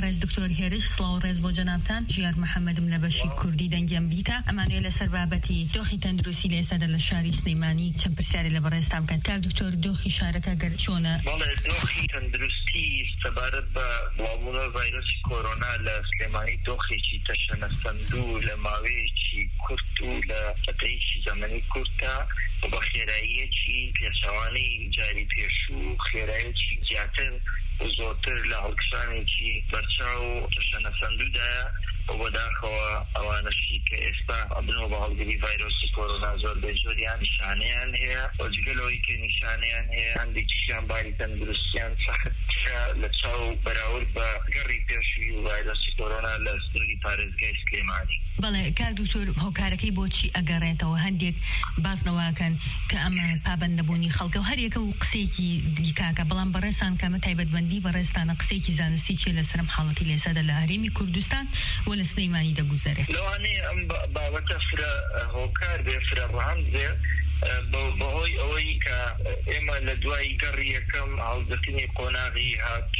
بارز دکتۆر هێرش سڵاو ڕێز بۆ جەنابتان ژیار محەممەدم لە بەشی کوردی دەنگیان بیکە ئەمانوێ لەسەر بابەتی دۆخی تەندروستی لە ئێستادا لە شاری سلێمانی چەند پرسیارێ لە بەڕێستان بکەن. کاک دکتۆر دۆخی شارەکە گەر چۆنە؟ بەڵێ دۆخی تەندروستی سەبارەت بە بڵاوبوونەوەی ڤایرۆسی کۆرۆنا لە سلێمانی دۆخێکی تەشەنەسەندوو لە ماوەیەکی کورت و لە فترەیەکی زەمەنی کورتە و بە خێراییەکی پێچەوانەی جاری پێش و خێراییەکی زیاتر و زۆرتر لە هەڵکشانێکی بەرچاو و تەشەنەسەندوودایە و بەداخەوە ئەوانەشی کە ئێستا ئەبنەوە بە هەڵگری ڤایرۆسی کۆرۆنا زۆربەی زۆریان نیشانەیان هەیە و جگەلەوەی کە نیشانەیان هەیە هەندێکیشیان باری تەندروستیان سەختترە لە چاو بەراورد بە گەڕی پێشووی ڤایرۆسی کۆرۆنا لە سنووری پارێزگای سلێمانی. بەڵێ کاک دکتۆر هۆکارەکەی بۆچی ئەگەڕێتەوە؟ هەندێک باسنەوەکەن کە ئەمە پابەندەبوونی خەڵکە و هەرێکە و قسێکی دیکاکە، بەڵام بەڕێستان کەمە تایبەتمەندی بەڕێستانە قسێکی زانستی چیە لەسەرم حاڵەتی لێسەدا لە هەرێمی کوردستان و لە سلێمانی دەگوزارێت؟ لەوانەیە ئەم بابەتە فرە هۆکار بێ، فرە ڕەهەند بێ بەهۆی ئەوەی کە ئێمە لە دوای گەڕی یەکەم هەڵگرتنی قۆناغی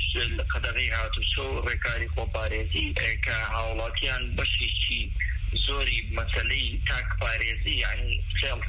قەدەغی هاتوچۆ و ڕێکاری خۆپارێزی کە هاوڵاتیان بەشێکی زۆری مەسەلەی تاکپارێزی یعنی سێڵ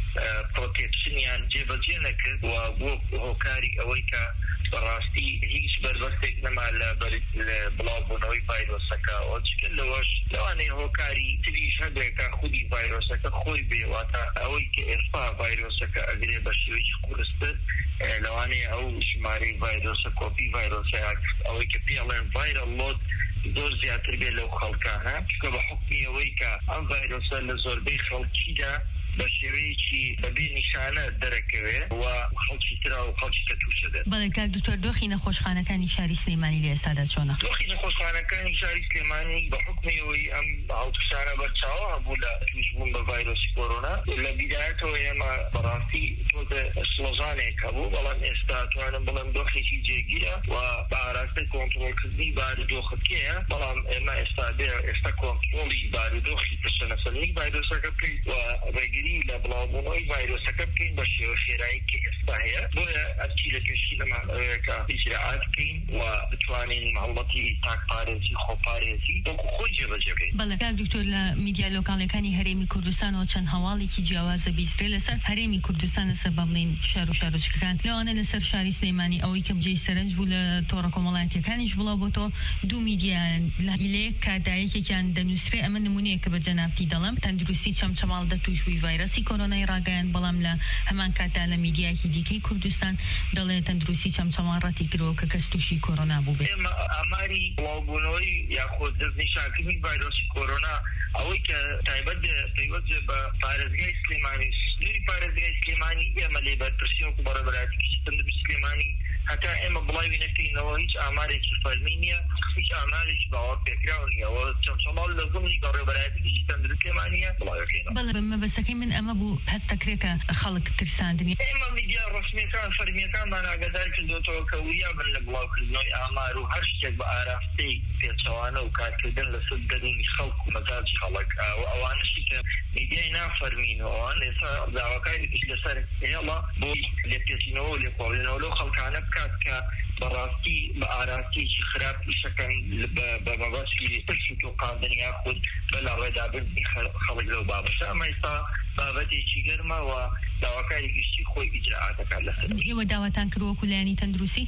پرۆتێکشنیان جێبەجێ نەکرد و بۆ هۆکاری ئەوەی کە بەڕاستی هیچ بەربەستێک نەما لە بڵاوبوونەوەی ڤایرۆسەکە و چکە لەوەش لەوانەیە هۆکاری تریش هەبێکە خودی ڤایرۆسەکە خۆی بێواتە ئەوەی کە ئێستا ڤایرۆسەکە ئەگرێ بە شێوەیەکی قورستر لەوانەیە ئەو ژمارەی ڤایرۆسە کۆپی ڤایرۆسە ئەوەی کە پێڵێن ڤایرەل لۆد زۆر زیاتر بێت لەو خەڵکانە، چکە بە حکمی ئەوەی کە ئەم ڤایرۆسە لە زۆربەی خەڵکیدا بە شێوەیەکی بەبێ نیشانە دەرەکەوێ و خەڵکی ترا و خەڵکی کە تووشە دێت. بەڵێ کاک دکتۆر دۆخی نەخۆشخانەکانی شاری سلێمانی لە ئێستادا چۆنە؟ دۆخی نەخۆشخانەکانی شاری سلێمانی بە حکمی ئەوەی ئەم هەڵکشانە بەرچاوە هەبوو لە تووشبوون بە ڤایرۆسی کۆرۆنا لە بیدایەتەوە ئێمە بەڕاستی تۆزە سڵۆزانێک هەبوو، بەڵام ئێستا توانم بڵێم دۆخێکی جێگیرە و بە ئاراستەی کۆنتڕۆڵکردنی بارودۆخەکەیە، بەڵام ئێمە ئێستا کۆنتڕۆڵی بارودۆخی تەشەنەسەندوی ڤایرۆسەکە بکەیت و ڕێگیری لە بڵاوبوونەوەی ڤایرۆسەکە بکەین بە شێوە خێرایی کە ئێستا هەیە، بۆیە ئەرچی لە پێشی لەمانەوەیەکە ئیجراعات بکەین و بتوانین هەوڵەتی تاکپارێزی خۆپارێزی وەکو خۆی جێبەجێ بکەین. بەڵێ کاک دکتۆر لە میدیا لۆکاڵەکانی هەرێمی کوردستانەوە چەند هەواڵێکی جیاوازە بیسترێ لەسەر هەرێمی کوردستان لەسەر با بڵێن شار و شارۆچکەکان، لەوانە لەسەر شاری سلێمانی ئەوەی کە بجێی سەرنج بوو لە تۆڕە کۆمەڵایەتیەکانیش بڵاو بۆ تۆ دوو میدیا لە کادایەکێکیان دەنووسرێ ئەمە نمونەیە کە بە جەنابتی دەڵم تەندروستی چەمچەماڵ دەتوشبووی ڤایرۆسی کۆرۆنای ڕاگەیان، بەڵام لە هەمان کاتدا لە میدیاکی دیکەی کوردستان دەڵێ تەندروستی چەمچەماڵ ڕەتی کردەوە کە کەس تووشی کۆرۆنا بوو بێت. ئێمە ئاماری بڵاوبوونەوەی یاخۆ دەستنیشانکردنی ڤایرۆسی کۆرۆنا ئەوەی کە تایبەت پەیوەست بە پارێزگای سلێمانی سنووری پارێزگای سلێمانی ئێمە لێ بەرپرسی وەکو بەڕێبەرایەتێکی تەندروستی سلێمانی هەتا ئێمە بڵاوی نەکەینەوە هیچ ئامارێکی فەرمی نییە، هیچ ئامارێکی باوەڕ پێکراو نییەوە چەمچەماڵ لە گوڵی بەڕێبەرایەتێکی تەندروستی سلێمانیە بڵاوەکەینەوە. بەڵێ مەبەستەکەی من ئەمە بوو هەست دەکرێت کە خەڵک ترساندنی. ئێمە میدیا ڕسمیەکان فەرمیەکانمان ئاگادار کردوێتەوە کە وریان بن لە بڵاوکردنەوەی ئامار و هەر شتێک بە ئاراستەی پێچەوانە و کارکردن لەسەر دەرونی خەڵک و مەزاجی خەڵک ئەوانشی کە میدیای نافەرمینەوەوان ئێستا داواکاریش لەسەر هێڵە بۆی لێپێچینەوە و لێکۆڵینەوە لەو خەڵکانە بکات کە بەڕاستی بە ئاراستەیەکی خراپ ئیشەکەن بە مەبەستی ترس و تۆقاندنی یاخود بەلا ڕێدابردنی خەڵک لەو بابەتە. ئەمە ئێستا بابەتێکی گەرمە و داواکاری گشتی خۆی ئیجراعاتەکان لەسەر. ئێوە داواتان کردووە لایەنی تەندروستی؟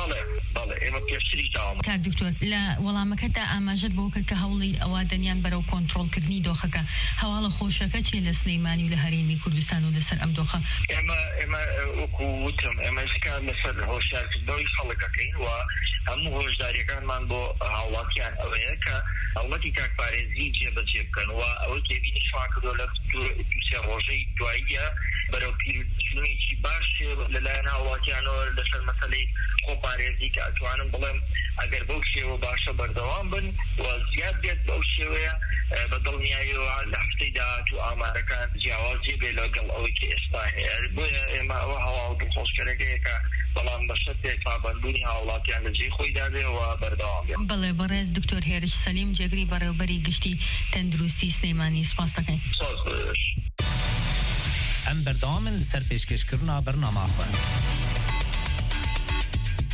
بەڵێ ئێمە پێشتری داوام. کاک دکتۆر لە وەڵامەکەتدا ئاماژەت بۆ کرد کە هەوڵی ئەوە دەنیان بەرەو کۆنتڕۆڵکردنی دۆخەکە، هەواڵە خۆشەکە چێ لە سلێمانی و لە هەرێمی کوردستان و لەسەر ئەم دۆخە؟ ئێمە وەکو وتم ئێمە ئێستا لەسەر هۆشیارکردنەوەی خەڵکەکەین و هەموو هۆشداریەکانمان بۆ هاوڵاتیان ئەوەیە کە هەوڵەتی تاکپارێزی جێبەجێ بکەن و ئەوەی کێبینی شما کردووە لە دووسێ ڕۆژەی دواییە بەرەو پیرچوونێکی باش لەلایەن هاوڵاتیانەوە لەسەر مەسەلەی خۆپارێزی کە ئەتوانم بڵێم ئەگەر بەو شێوە باشە بەردەوام بن و زیاد بێت بەو شێوەیە بەدڵنیاییەوە لە هەفتەی داهات و ئامارەکان جیاوازی بێ لەگەڵ ئەوەی کە ئێستا هەیە. بۆیە ئێمە ئەوە هەواڵ دڵخۆشکەرەکەیەکە، بەڵام بەشتێک پابەندبوونی هاوڵاتیان لە جێی خۆیدا بێ و بەردەوام بێت. بەڵێ بەڕێز دکتۆر هێرش سەلیم جێگری بەڕێوەبەری گشتی تەندروستی سلێمانی سپاس دەکەین. ئەم بەردەوامن لەسەر پێشکەشکردنا بەرنامە خۆن.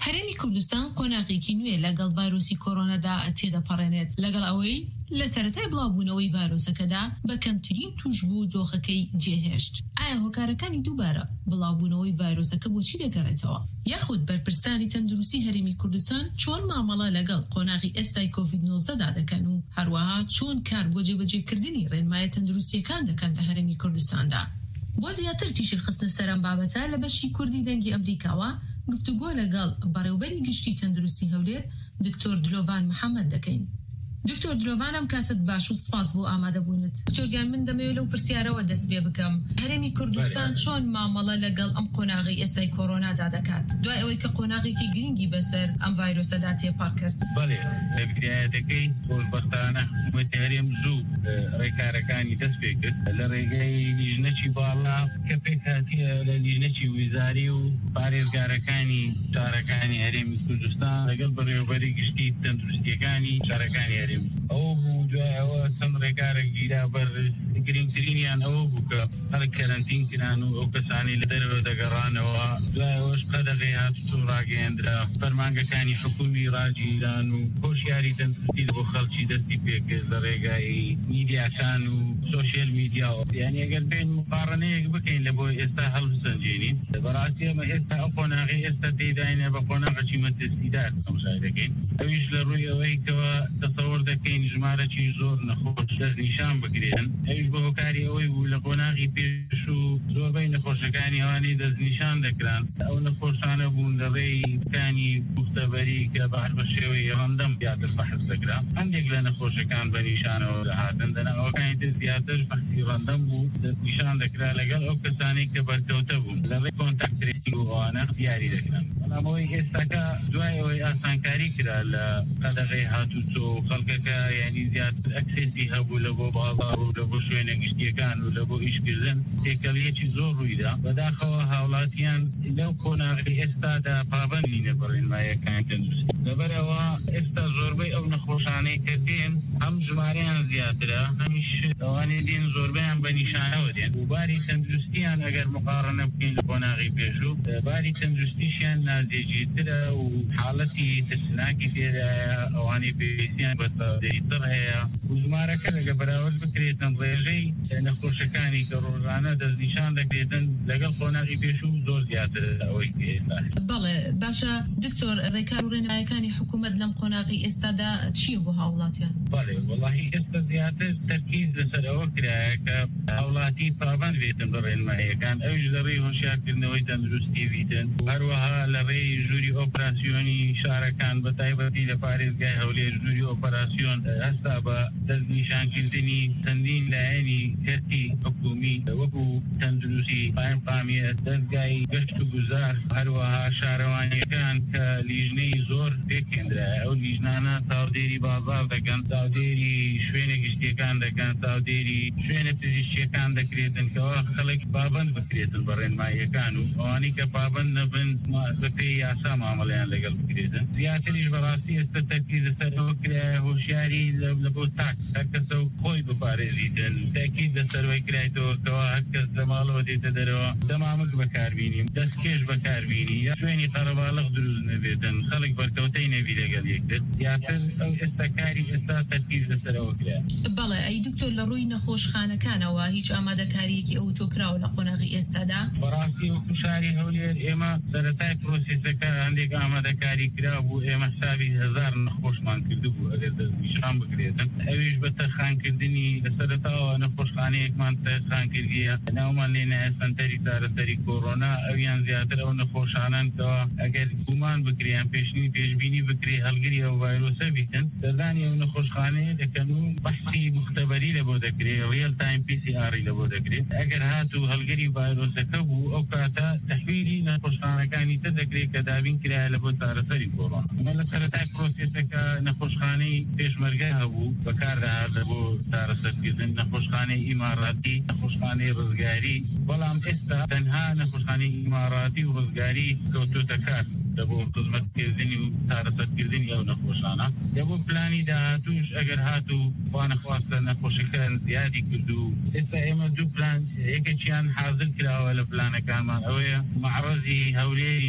هەرێمی کوردستان قۆناغێکی نوێ لەگەڵ ڤایرۆسی کۆرۆنادا تێدەپەڕێنێت لەگەڵ ئەوەی لە سەرەتای بڵاوبوونەوەی ڤایرۆسەکەدا بە کەمترین توشبوو دۆخەکەی جێهێشت. ئایا هۆکارەکانی دووبارە بڵاوبوونەوەی ڤایرۆسەکە بۆچی دەگەڕێتەوە؟ یاخود بەرپرسانی تەندروستی هەرێمی کوردستان چۆن مامەڵە لەگەڵ قۆناغی ئێستای کۆڤید-19دا دەکەن و هەروەها چۆن کار بۆ جێبەجێکردنی ڕێنمایە تەندروستیەکان دەکەن لە هەرێمی کوردستاندا؟ بۆ زیاتر تیشی خستنە سەرم بابەتە لە بەشی کوردی دەنگی ئەمریکاوە گفتوگۆ لەگەڵ بەڕێوەبەری گشتی تەندروستی هەولێر دکتۆر دلۆڤان محەممەد دەکەین. دکتۆر دلۆڤانم کاتت باش و سپاس بۆ ئامادەبوونت. دکتۆرگیان من دەمەوێت لەو پرسیارەوە دەست پێ بکەم. هەرێمی کوردستان چۆن مامەڵە لەگەڵ ئەم قۆناغی ئێستای کۆرۆنادا دەکات دوای ئەوەی کە قۆناغێکی گرنگی بەسەر ئەم ڤایرۆسەدا تێپاڕ کرد؟ بەڵێ لە بدایەتەکەی خۆشبەختانە حکوومەتی هەرێم زوو ڕێکارەکانی دەست پێ کرد لە ڕێگەی لیژنەی باڵا کە پێک هاتیە لە لیژنەی ویزاری و پارێزگارەکانی شارەکانی هەرێمی کوردستان لەگەڵ بەڕێوەبەری گشتی تەندروستیەکانی شارەکانی هەرێم ئەوە بوو. دوای ئەوە چەند ڕێکارێک گیرا بەر گرنگترینیان ئەوە بوو کە خەڵک کەرەنتین کران و ئەو کەسانی لە دەرەوە دەگەڕانەوە. دوای ئەوەش قەدەغی هاتووە ڕاگەیەندرا فەرمانگەکانی حکومی ڕاجیران و هۆشیاری تەندروستی بۆ خەڵکی دەستی پێکرد لە ڕێگای میدیاکان و سۆشیل میدیا. یعنی ئەگەر بین مقارنەیەک بکەین لە بۆ ئێستا هەڵبسەنجێنین بەڕاستی ئەمە ئێستا ئەو قۆناغی ئێستا تێداینە بە قۆناغەکی مەترسیدار تەماشای دەکەین. ئەویش لە ڕووی ئەوەی کەوە تەسەوڕ دەکەین ژمارەی زۆر نەخۆش دەستنیشان بگرێن. ئەویش بە هۆکاری ئەوەی بوو لە قۆناغی پێش و زۆربەی نەخۆشەکانی ئەوانەی دەستنیشان دەکران ئەو نەخۆشانە بوون لە ڕێیکانی گوفتەبەری کە بەهر بە شێوەی ڕەندەم زیاتر بەحث دەکرا. هەندێک لە نەخۆشەکان بە نیشانەوە دەهاتن دەناوەکانی تر زیاتر بەحثی ڕەندەم بوو دەستنیشان دەکرا لەگەڵ ئەو کەسانی کە بەرکەوتە بوون لە ڕێی کۆنتاکت ترێسینگ و ئەوانە دیاری دەکران. بەڵامەوەی ئێستاکە دوای ئەوەی ئاسانکاری کرا لە قەدەغەی هاتوچۆ و خەڵکەکە یعنی زیاتر ئەکسێسی هەبوو لە بۆ بازاڕ و لە بۆ شوێنە گشتیەکان و لە بۆ ئیشکردن تێکەڵیەکی زۆر ڕوویدا. بەداخەوە هاوڵاتیان لەو قۆناغی ئێستادا پابەند نینە بە ڕێنماییەکانی تەندروستی. لەبەرەوە ئێستا زۆربەی ئەو نەخۆشانەی کە دێن هەم ژمارەیان زیاترە هەمیش ئەوانەی دێن زۆربەیان بە نیشانەوە دێن و باری تەندروستیان ئەگەر مقارنە بکەین لە قۆناغی پێشوو باری تەندروستیشیان نازێجیترە و حاڵەتی ترسناکی تێدایە ئەوانەی پێویستیان بە تەواوی هەیە و ژمارەکە لەگە بەراورد بکرێتن ڕێژەی نەخۆشەکانی کە ڕۆژانە دەستنیشان دەکرێتن لەگەڵ قۆناغی پێشوو زۆر زیاتر ئەوەی ئێستا. بەڵێ باشە دکتۆر ڕێکار و ڕێنماییەکانی حکوومەت لەم قۆناغی ئێستادا چییە بۆ هاوڵاتیان؟ بەڵێ وەڵاهی ئێستا زیاتر تەرکیز لەسەر ئەوە کرایە کە هاوڵاتی پابەند بێتن بە ڕێنماییەکان ئەوش لە ڕێی هۆشیارکردنەوەی تەندروستی بیتن هەروەها لە ڕێی ژووری ئۆپراسیۆنی شارەکان بە تایبەتی لە پارێزگای هەولێر ژووری ئۆپراسیۆن هەستا بە دەستنیشانکردنی چەندین لایەنی کەسی حکومی وەکو تەندروستی قایمقامیەت دەستگای گەشت و گوزار هەروەها شارەوانیەکان کە لیژنەی زۆر پێکێنرایە. ئەو لیژنانە چاودێری بازار دەکەن چاودێری شوێنە گشتیەکان دەکەن چاودێری شوێنە پزیشکیەکان دەکرێتن کەەوە خەڵک پابەند بکرێتن بە ڕێنماییەکان و ئەوانەی کە پابەند نەبن بەپێی یاسا مامەڵەیان لەگەڵ بکرێتن. زیاتریش بەڕاستی ئێستا تەرکیز لەسەر ئەوە کرایە هۆشیاری لە بۆ تاک هەر کەسە و خۆی بپارێزیتن تاکید لەسەرەوەی کرایەوە کەەوە هەر کەس لە ماڵەوە دێتە دەرەوە دەمامک بەکاربینیم دەستکێش بەکاربینی یا شوێنی قەرەباڵغ دروست نەبێتن خەڵک بەرکەوتەی نەبی لەگەڵ یەکتر زیاتر ئەو ئێستا کاری ئێستا تەرکیز لەسەرەوە کرا. بەڵێ ئەی دکتۆر لە ڕووی نەخۆشخانەکانەوە هیچ ئامادەکاریەکی ئەو تۆکراوە لە قۆناغی ئێستادا؟ بەڕاستی وەکو شاری هەولێر ئێمە سەرەتای پرۆسێسەکە هەندێک ئامادەکاری کرا بوو ئێمە حسابی 1000 نەخۆشمان کردبوو ئەگەر دەستنیشان بکرێتن. ئەویش بە تەرخانکردنی لەسەرەتاوە نەخۆشخانەیەکمان تەرخان کردیە ناومان لێنایە سەنتەری چارەسەری کۆڕۆنا ئەویان زیاتر ئەو نەخۆشانان کەەوە ئەگەر گومان بکریان پێشنی پێشبینی بکری هەڵگری ئەو ڤایرۆسە بیتن دەزانی ئەو نەخۆشخانەیە دەکەن و بەحسی مختبەری لە بۆ دەکرێت ریل تایم PCR لە بۆ دەکرێت. ئەگەر هاتوو هەڵگری ڤایرۆسەکە بوو ئەو کاتە تەحویلی نەخۆشخانەکانی تر دەکرێت کە دابین کرایە لە بۆ چارەسەری کۆڕۆنا. ئەمە لە سەرەتای پرۆسێسەکە نەخۆشخانەی پێشمەرگە هەبوو بەکاردەهاتە بۆ چارەسەرکردن نەخۆشخانەی ئیماڕاتی نەخۆشخانەی ڕزگاری بەڵام ئێستا تەنها نەخۆشخانەی ئیماڕاتی و ڕزگاری کەوتۆتە کار دەبۆ خزمەتکردنی و چارەسەرکردنی ئەو نەخۆشانە دەبۆ پلانی داهاتوش ئەگەر هاتوو خوا نەخواستە نەخۆشەکان زیادی کردو ئێستا ئێمە دوو پلان یەکێکیان حاضر کراوە لە پلانەکانمان ئەوەیە معرەزی هەولێری نێودەوڵەتی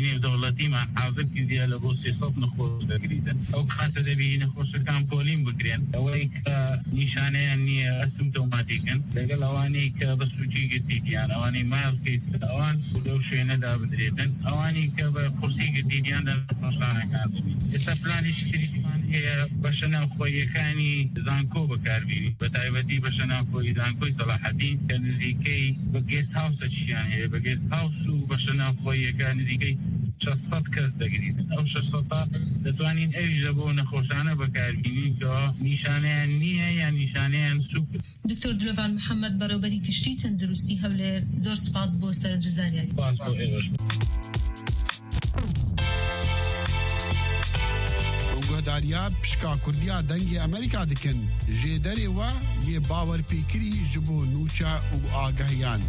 دەوڵەتی ما حاضر کردیە لە بۆ 300 نەخۆش دەگریتن ئەو کاتە دەبی نەخۆشەکان پۆلین بکرێن ئەوەی کە نیشانەیان نییە ئەسیمتۆماتیکن لەگەڵ ئەوانەی کە بە سوچی گرتیدیان ئەوانەی مایڵکەیت ئەوان لەو شوێنەدا بدرێتن ئەوانی کە بە قورسی گرتیدیان لە نەخۆشخانەکان ئێستا پلانیشی تریمان هەیە بەشە ناوخۆییەکانی زانکۆ بەکاربیێنین بە تایبەتی بەشە ناوخۆیی زانکۆی سەلاحەدین کە نزیکەی بە گێست هاوسە چیان هەیە بە گێست هاوس و بەشە ناوخۆییەکە نزیکەی 600 کەس دەگریت ئەو 600 دەتوانین ئەویش لە بۆ نەخۆشانە بەکاربیێنین کە نیشانەیان نییە یان نیشانەیان سووک. دکتۆر درۆڤان محەممەد بەڕێوەبەری گشتی تەندروستی هەولێر زۆر سپاس بۆ سەرنجزانیاری. گۆداریا پشکا کوردیا دەنگی ئەمریکا دکن ژێدەرێوە یێ باوەرپێکری ji بۆ نوچە و ئاگەهیان.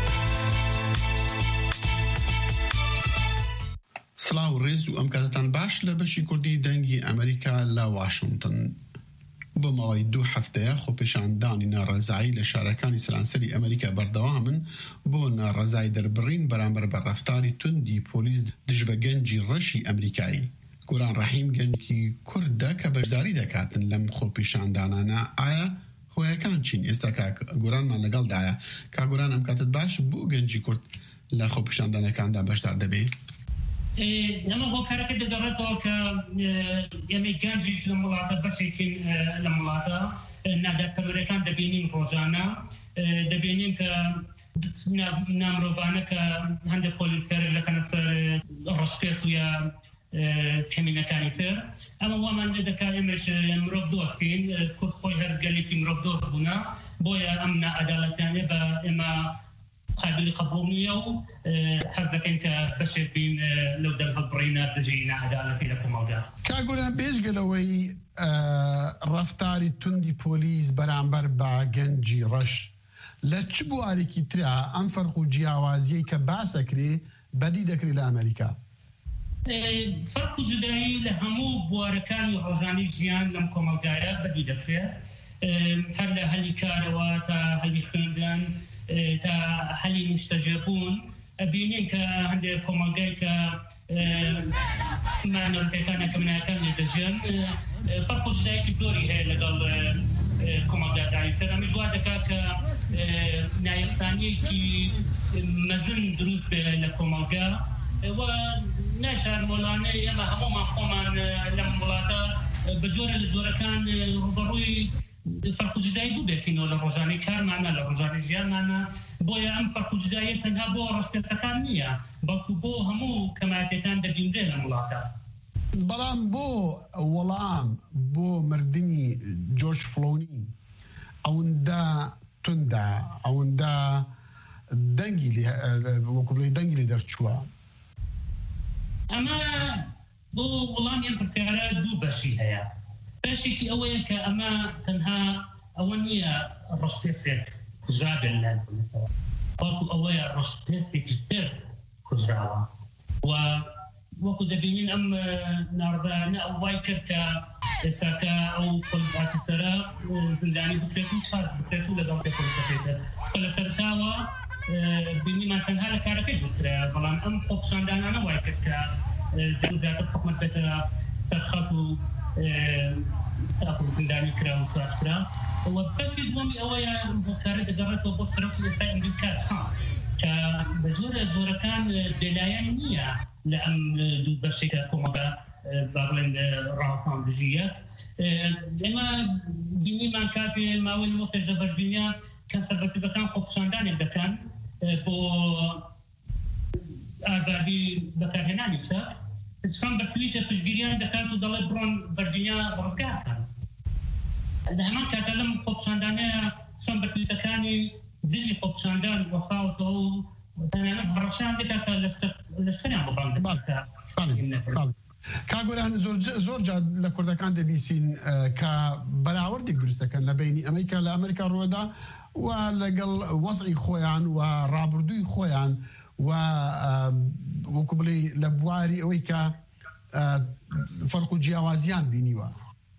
سلااو ڕێز و ئەم کاتتان باش لە بەشی کوردی دەنگی ئەمریکا لە واشنگتن. بۆ ماوەی 2 هەفتەیە خۆپێشاندانی ناڕەزایی لە شارەکانی سەرانسەری ئەمریکا بەردەوامن بۆ ناڕەزای دەربڕین بەرامبەر بە ڕەفتاری توندی پۆلیس دژ بە گەنجی ڕەشی ئەمریکایی. گۆران ڕەحیم گەنجی کوردە کە بەشداری دەکاتن لەم خۆپێشاندانانە ئایا هۆیەکان چین؟ ئێستا گۆرانمان لەگەڵدایە کا گۆران ئەم کاتت باش بۆ گەنجی کورد لە خۆپێشاندانەکاندا بەشدار دەبێت؟ ئەمە هۆکارەکە دەگەڕێتەوە کە ئێمە گەنجیش لە وڵاتە بەشێکی لە وڵاتە نادارپەروەریەکان دەبینین ڕۆژانە دەبینین کە نامرۆڤانە کە هەندێک پۆلیسکارش دەکەنە سەر ڕەشپێس و یا کەمینەکانی تر ئەمە وامان دەکات ئێمەش مرۆڤ دۆستین کورد خۆی هەر گەلێکی مرۆڤ دۆست بوونە بۆیە ئەم نائەداڵەتیانە بە ئێمە قابلی قبول نییە و حەز دەکەین کە بەشێک بین لەو دەرهەڵبڕینە دژی نائەداڵەتی لە کۆمەڵگا. کاگۆران پێشگەلەوەی ڕەفتاری توندی پۆلیس بەرامبەر بە گەنجی ڕەش لە چ بوارێکی ترا ئەم فەرق و جیاوازیەی کە باسەکرێ بەدی دەکرێت لە ئەمریکا؟ فەرق و جودایی لە هەموو بوارەکانی ڕۆژانی ژیان لەم کۆمەلگایە بەدی دەکرێت هەر لە هەلی کارەوە تا هەلی خوێندن تا هەلی نیشتەجێبوون بینین کە هەندێک کۆمەلگای کە مانەوتەکانە کە مناکان لێ دەژێن فەرق و جودایەکی زۆری هەیە لەگەڵ کۆمەلگاداریتر ئەمە جوار دەکات کە نایەکسانیەکی مەزن دروست بێ لە کۆمەلگا و ناشارمۆڵانە ئێمە هەمومان خۆمان لەم وڵاتە بە جۆرە لە جۆرەکان ڕوبەڕووی فەرق و جودایی بوو بێتینەوە لە ڕۆژانەی کارمانە لە ڕۆژانەی ژیانمانە بۆیە ئەم فەرق و جوداییە تەنها بۆ ڕەشپێچەکان نییە بەڵکو بۆ هەموو کەمایەتەکان دەبیندرێ لەم وڵاتە. بەڵام بۆ وەڵام بۆ مردنی جۆرج فلۆنی ئەوەندە توندا ئەوەندە دەنگی وەکوبڵی دەنگی لێ دەرچووە؟ ئەمە بۆ وەڵامیان پرسیارە دوو بەشی هەیە. بەشێکی ئەوەیە کە ئەمە تەنها ئەوە نییە ڕەشپێچێک کوژرابێن لایەنەوە بەڵکو ئەوەیە ڕەشپێچێکی تر کوژراوە و وەکو دەبینین ئەم ناڕدانە ئەو وای کرد کە ئێستاکە ئەو پۆلیسەرە زندانی بکرێت و سپاس بکرێت و لەگەڵ پۆلیسەکەیتر لە سەرتاوە بینیمان تەنها لە کارەکەی بکرێ بەڵام ئەم خۆپیشاندانانە وای کرد کە زیاتر حکومەت بێتە سەرخەت و زندانی کرا و سپاس کرا و بەشی دووەمی ئەوەیە کارە دەگەڕێتەوە بۆ سەرۆک وەزارەتی ئەمریکا کە بە جۆرە جۆرەکان بێلایەن نییە لە ئەم دوو بەشێکە کۆمەلگا با بڵێن ڕاوەساندژیە ئێمە بینیمان کاتێ ماوەی وەختێک لە بەردینیا کەنسەرڤەتیڤەکان خۆپیشاندانێک دەکەن بۆ ئازادی بەکارهێنانی چاک چۆن بە تویتە پشتگیریان دەکات و دەڵێ بڕۆن بەردینیا ڕزگارکەن لە هەمان کاتە لەم خۆپیشاندانەیە چۆن بە تویتەکانی دژی خۆپیشاندان وەفاوتەوە و تەنانەت بەڕەشان دەکات کە لەشکریان بڕان کاگۆران زۆر جار لە کوردەکان دەبیسین کە بەراوردێک دروست دەکەن لە بینی ئەمریکا لە ئەمریکا ڕۆدا و لەگەڵ وەزعی خۆیان و ڕابردووی خۆیان و وەکو بڵێ لە بواری ئەوەی کە فەرق و جیاوازیان بینیوە.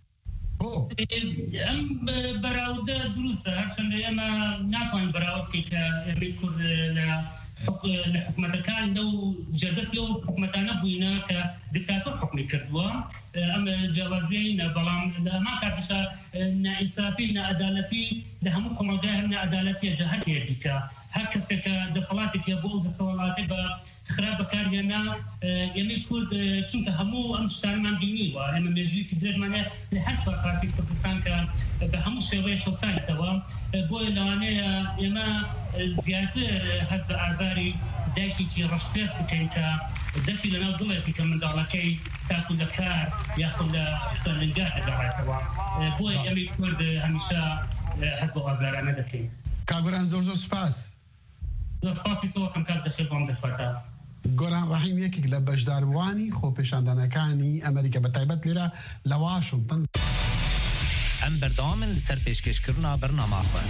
ئەم بەراوردە دروستە هەرچەندە ئێمە ناتوانین بەراورد بکەین کە ئێمەی کورد لە لحكومة كان لو جلس له حكومتنا بوينا كدكتاتور حكمي كردوا أما جوازين بلام ما كاتشا إنصافي عدالتي لهمكم الجاهل عدالتي جهتي بك هكذا كدخلاتك يبول دخلاتك خراب كارينا يمي كود كنت همو أمشتان من بيني وهم مجيء كدرج منه لحد شو كافي كبسان كبهمو شوية شو سان توا بوي لانه يما زيادة هذا عذاري داكي كي رشتف بكين كدسي لنا ضلتي كمن داركي تأكل كار يأكل لنجاه دعاء توا بوي يمي كود هميشة هذا عذار أنا دكين كابران زور سپاس سپاسی تو کم کار دخل بام دفتا گۆران ڕەحیم یەکێک لە بەشداروانی خۆپێشاندانەکانی ئەمریکا بە تایبەت لێرە لە واشنگتن ئەم بەردەوامن لەسەر پێشکەشکردنا بەرنامەخۆ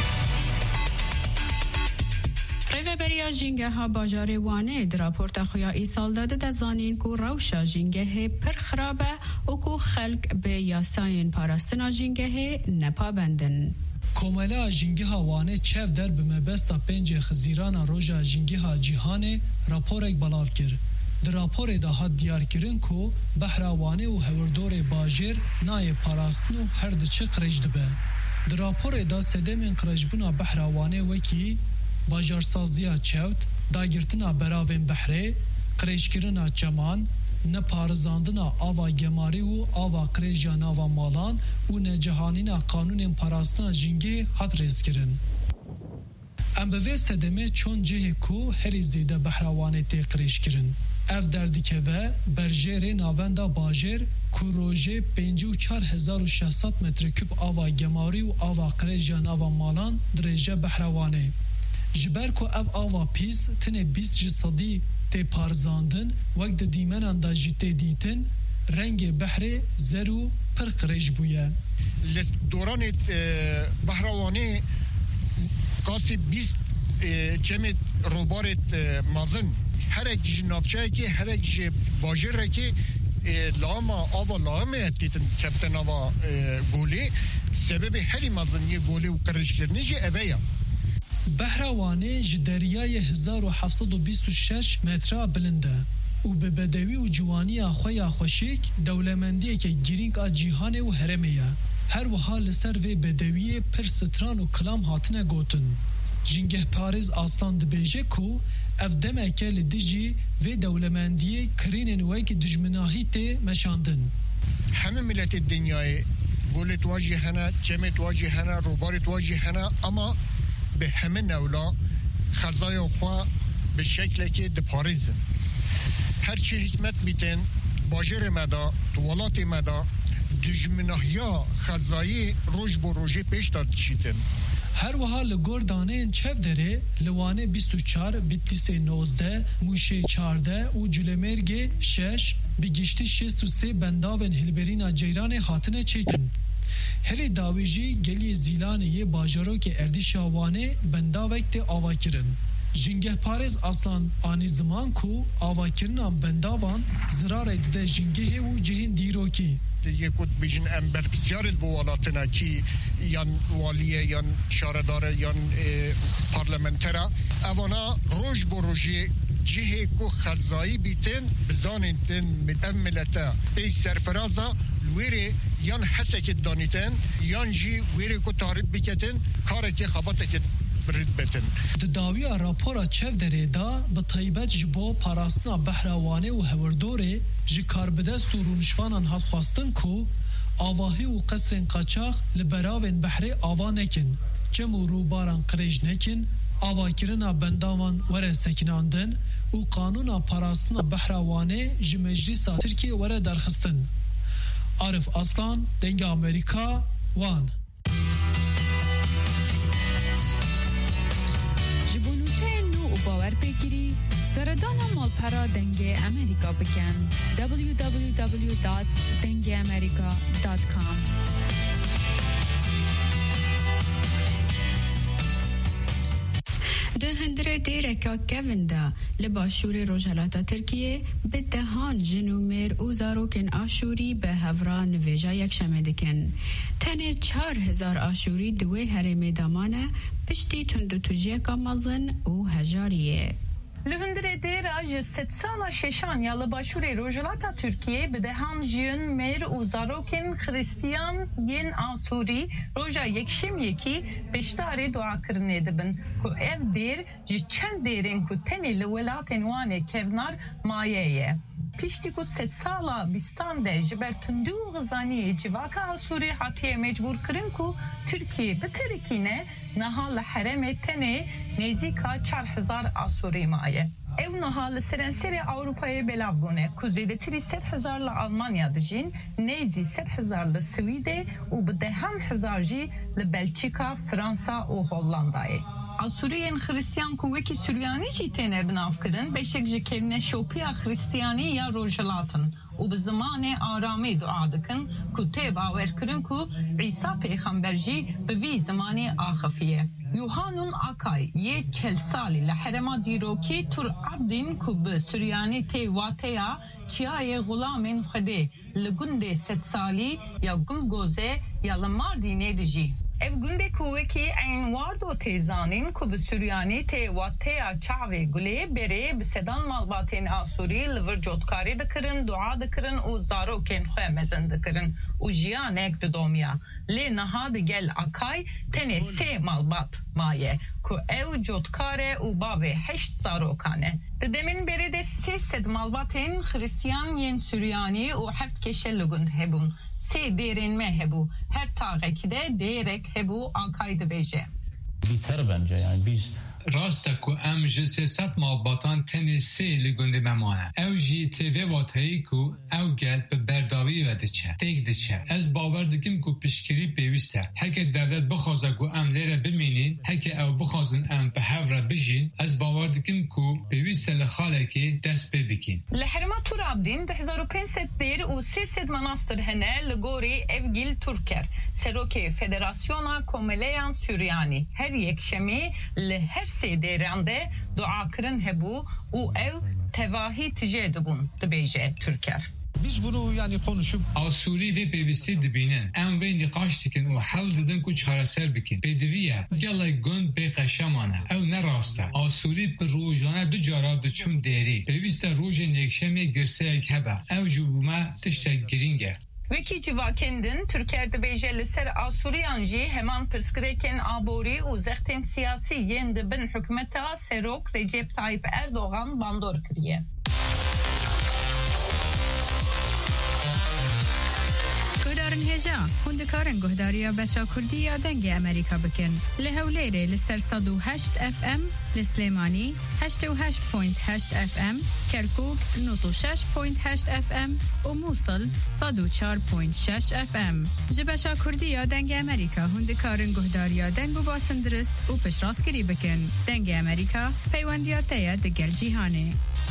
ڕێڤەبەریا ژینگەها باژارê Wanê di raporta xwe ya îsal de dizanîn ku rewşa jîngehê pir xirab e û ku xelk bê yasayên parastina jîngehê nepabendin. Komela jîngeha Wanê çev der bi mebesta pêncê xizîrana roja jîngeha cîhanê raporek belav kir. Di raporê de hat diyarkirin ku behra Wanê û hewerdorê bajêr nayê parastin û her diçi qirêj dibe. Di raporê de sedemên qirêjbûna behra Wanê wekî bajarsaziya çewt, dagirtina beravên behrê, qirêjkirina çeman, neparizandina ava gemarî û ava qirêja nava malan û necehanîna qanûnên parastina jîngê hat rêzkirin. Em bi vê sedemê çon cihê ku herî zêde behra Wanê tê qirêjkirin. Ev derdikeve berjêrê navenda bajêr ku rojê 54,600 metrekûb ava gemarî û ava qirêja nava malan dirêje behra Wanê. Ji ber ku ev ava pîs tinê 20 ji sedî tê parizandin wek di dîmenan da jî tê dîtin rengê behrê zer û pir qirêj bûye. Li doranê behra Wanê qasî 20 cemê robarê mezin herek ji navçeyekê herek ji bajêrekê lama ava lamê dîtin kefte nava golê sebebê herî meziniyê golê û qirêjkirinê jî ev ye. Behra Wanê ji deryayê 1726 metra bilind e û bi bedewî û ciwaniya xwe ya xweşik dewlemendiyeke girîng a cîhanê û herêmê ye. Her wiha li ser vê bedewiyê pir stran û kilam hatine gotin. Jîngehparêz Aslan dibêje ku ev demeke li dijî vê dewlemendiyê kirînên wek dijminahî tê meşandin. Hemî miletê dinyayê golê twa jî hene, cemê twa jî hene, robarê twa jî hene ama به همه نولا خزای خوا به شکلی که دپاریزن هرچی حکمت بیتن باجر مدا طولات مدا دجمناهیا خزایی روش بو روژی پیش داد شیتن هر وها لگور دانه چف داره لوانه 24 بیتلیس 19 موشه 14 و جلمرگ 6 بگشتی 63 بنداون هلبرین جیران حاتنه چیکن هری داویجی گلی زیلانه یه باجارو که اردی شاوانه بندا وقت آوا کرن. جنگه پارز اصلا آنی زمان کو آوا کرنان بنداوان زرار ایده جنگه و جهن دیروکی. یکود بیشن امبر بسیار الوالاتنا کی یان والیه یان شارداره یان پارلمنترا اوانا روش بروژی جهه کو خزایی بیتن بزانین تن ملتا ای سرفرازا ویره یان حسک دانیتن یان جی ویره کو تعریف بکتن کاره که خباته که برید بتن داوی راپورا چف دره دا به طیبت جبو پاراستنا بحراوانه و هوردوره جی کاربدست و رونشوانان حد خواستن کو آواهی و قصرین قاچاق لبراوین بحری آوا نکن جمو روباران قریج نکن آوا کرنا بنداوان وره سکناندن و قانونا پاراستنا بحراوانه جی مجلسا ترکیه وره درخستن عارف اصلان دنگ امریکا وان جبونوچه نو و باور بگیری سردان مالپرا دنگ امریکا بکن www.dengamerica.com ده هندره دیرکا کونده لباشوری روژالاتا ترکیه به دهان جنومیر و زاروکن آشوری به هوران ویجا یک شمه دکن. تنه 4,000 آشوری دوی هرمی دامانه پشتی تندو توجیه کامازن و هجاریه. لهندره دیر ست سال ششان یا لباشور روجلاتا ترکیه بدهان جیون میر و زاروکن خریستیان ین آسوری روژا یکشم یکی بشتاری دعا کرنه دبن که اف دیر جی چند دیرین که تنی لولاتن وانه کونار مایه پیشتی که ست سالا بیستان ده جبر تندو غزانی جواکا آسوری حتیه مجبور کرن که ترکیه بترکینه نهال حرم تنه نزیکا 4000 آسوری مایه ev nahal sirenseri Avrupa'ya belav bune kuzeyde 300,000 Almanya dijin nezi 7,000 Svide u bdehan hezarji le Belçika Fransa u Hollanda'yı Asuriyen Hristiyan kuvveki Süryani jitener binavkırın beşekci kevne şopiya Hristiyani ya rojalatın u bizimane arame duadıkın ku teba verkırın ku İsa peygamberji bevi zamani ahafiye Yuhanun Akay ye Kelsali la herema diroki tur abdin kub Süryani te vateya çiaye gulamen khade legunde setsali ya gulgoze ya lamardi nediji ev günde kuvveki en vardo tezanin kub Süryani te vateya çave gule bere besedan malbaten asuri liver jotkari dıkırın dua dıkırın u zaroken khemezin dıkırın u jiyanek dıdomya le nahad gel akay tene se malbat maye ku ev jotkare u bave 8 zarokane demin beri de sesed malbaten Hristiyan yen Süryani u heft keşelugund hebun se derin mehebu her tağekide derek hebu akaydı beje biter bence yani biz راسته که ام جسست مالباتان تنی سه لگنده بمانه او جی تیوه واتهی که او گل به برداوی وده چه تیک ده چه از باور دکم که پشکری پیوسته هکه دولت بخوازه که ام لیره بمینین هکه او بخوازن ام به هفره بجین از باور دکم که پیوسته لخاله که دست ببکین لحرما تور عبدین 1500 دیر و 300 مناستر هنه لگوری evgil Türker Seroke Federasyona Komeleyan Süryani her yekşemi le her seyderende dua kırın hebu u ev tevahi tijedibun dibêje Türker. Biz bunu yani konuşup Asuri ve pevisi dibinin en ve nikaş dikin o hal dedin ku çareser bikin. Pediviye gala gün be qaşamana ev ne rasta. Asuri per rojana du cara du çun deri. Peviste rojen yekşeme girsek heba. Ev jubuma tişte giringe. Veki civa kendin Türkiye'de bejeli ser Asuriyanji hemen perskreken abori u zehten siyasi yendi bin hükümeta Serok Recep Tayyip Erdoğan bandor kriye. گهدارن هجا هندکارن گهداریا بشا کردیا دنگ امریکا بکن لهولیره لسر 108 FM لسلیمانی 88.8 FM کرکوک 96.8 FM و موصل 104.6 FM جبشا کردیا دنگ امریکا هندکارن گهداریا دنگ و باسندرست و پشراسکری بکن دنگ امریکا پیوندیاتیا دگل جیهانه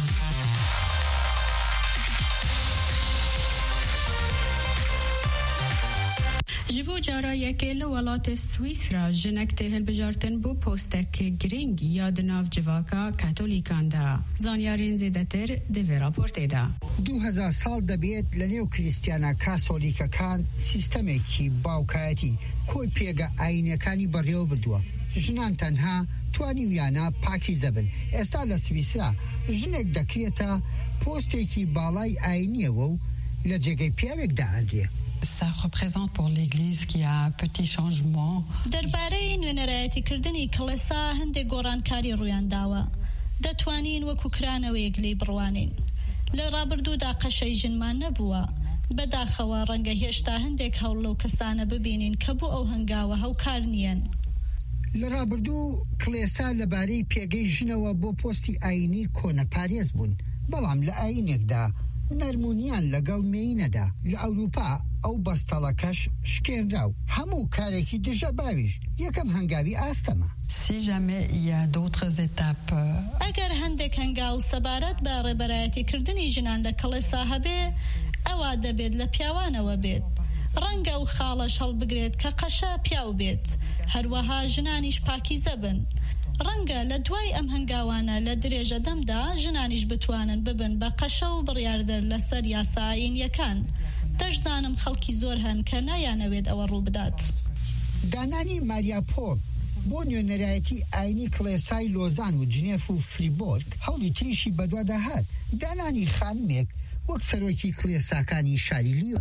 جبو جارا یکل ولات سوئیس را جنک تهل بجارتن بو پوستک گرینگ یاد ناف جواکا کاتولیکان دا زانیارین زیدتر دوی راپورت دا 2000 سال دبیت لنیو کریستیانا کاسولیکا کان سیستمی کی باوکایتی کوی پیگا آینکانی بریو بردوا جنان تنها توانی ویانا پاکی زبن استا لسوئیس را جنک دکریتا پوستی کی بالای آینیه و لجگه پیاوک دا اندیه Ça représente pour l'Église qu'il y a un petit changement. درباره نوێنەرایەتی کردنی کڵێسا هەندێک گۆڕانکاری ڕوویان داوە. دەتوانین وەکو کرانەوەیەک لێی بڕوانین. لە ڕابردوودا قەشەی ژنمان نەبووە. بەداخەوە ڕەنگە هێشتا هەندێک هەوڵ لەو کەسانە ببینین کە بۆ ئەو هەنگاوە هەوکار نیەن. لە ڕابردوو کڵێسا لەبارەی پێگەی ژنەوە بۆ پۆستی ئاینی کۆنەپارێز بوون. بەڵام لە ئاینێکدا نەرمونیان لەگەڵ مێینەدا لە ئەوروپا ئەو بەستەڵەکەش شکێنرا و هەموو کارێکی دژە باویش یەکەم هەنگاوی ئاستەمە. Si jamais il y a d'autres étapes. ئەگەر هەندێک هەنگاو سەبارەت بە ڕێبەرایەتیکردنی ژنان لە کڵێسا هەبێ ئەوا دەبێت لە پیاوانەوە بێت. ڕەنگە و خاڵەش هەڵبگرێت کە قەشە پیاو بێت. هەروەها ژنانیش پاکیزە بن. ڕەنگە لە دوای ئەم هەنگاوانە لە درێژە دەمدا ژنانیش بتوانن ببن بە قەشە و بڕیاردەر لەسەر یاسایینیەکان. دەشزانم خەڵکی زۆر هەن کە نایانەوێت ئەوە ڕوو بدات. دانانی ماریا پۆل بۆ نوێنەرایەتی ئاینی کڵێسای لۆزان و جنێف و فریبۆرگ هەوڵی تریشی بەدووادا هات دانانی خانمێک وەک سەرۆکی کڵێساکانی شاری لیۆن.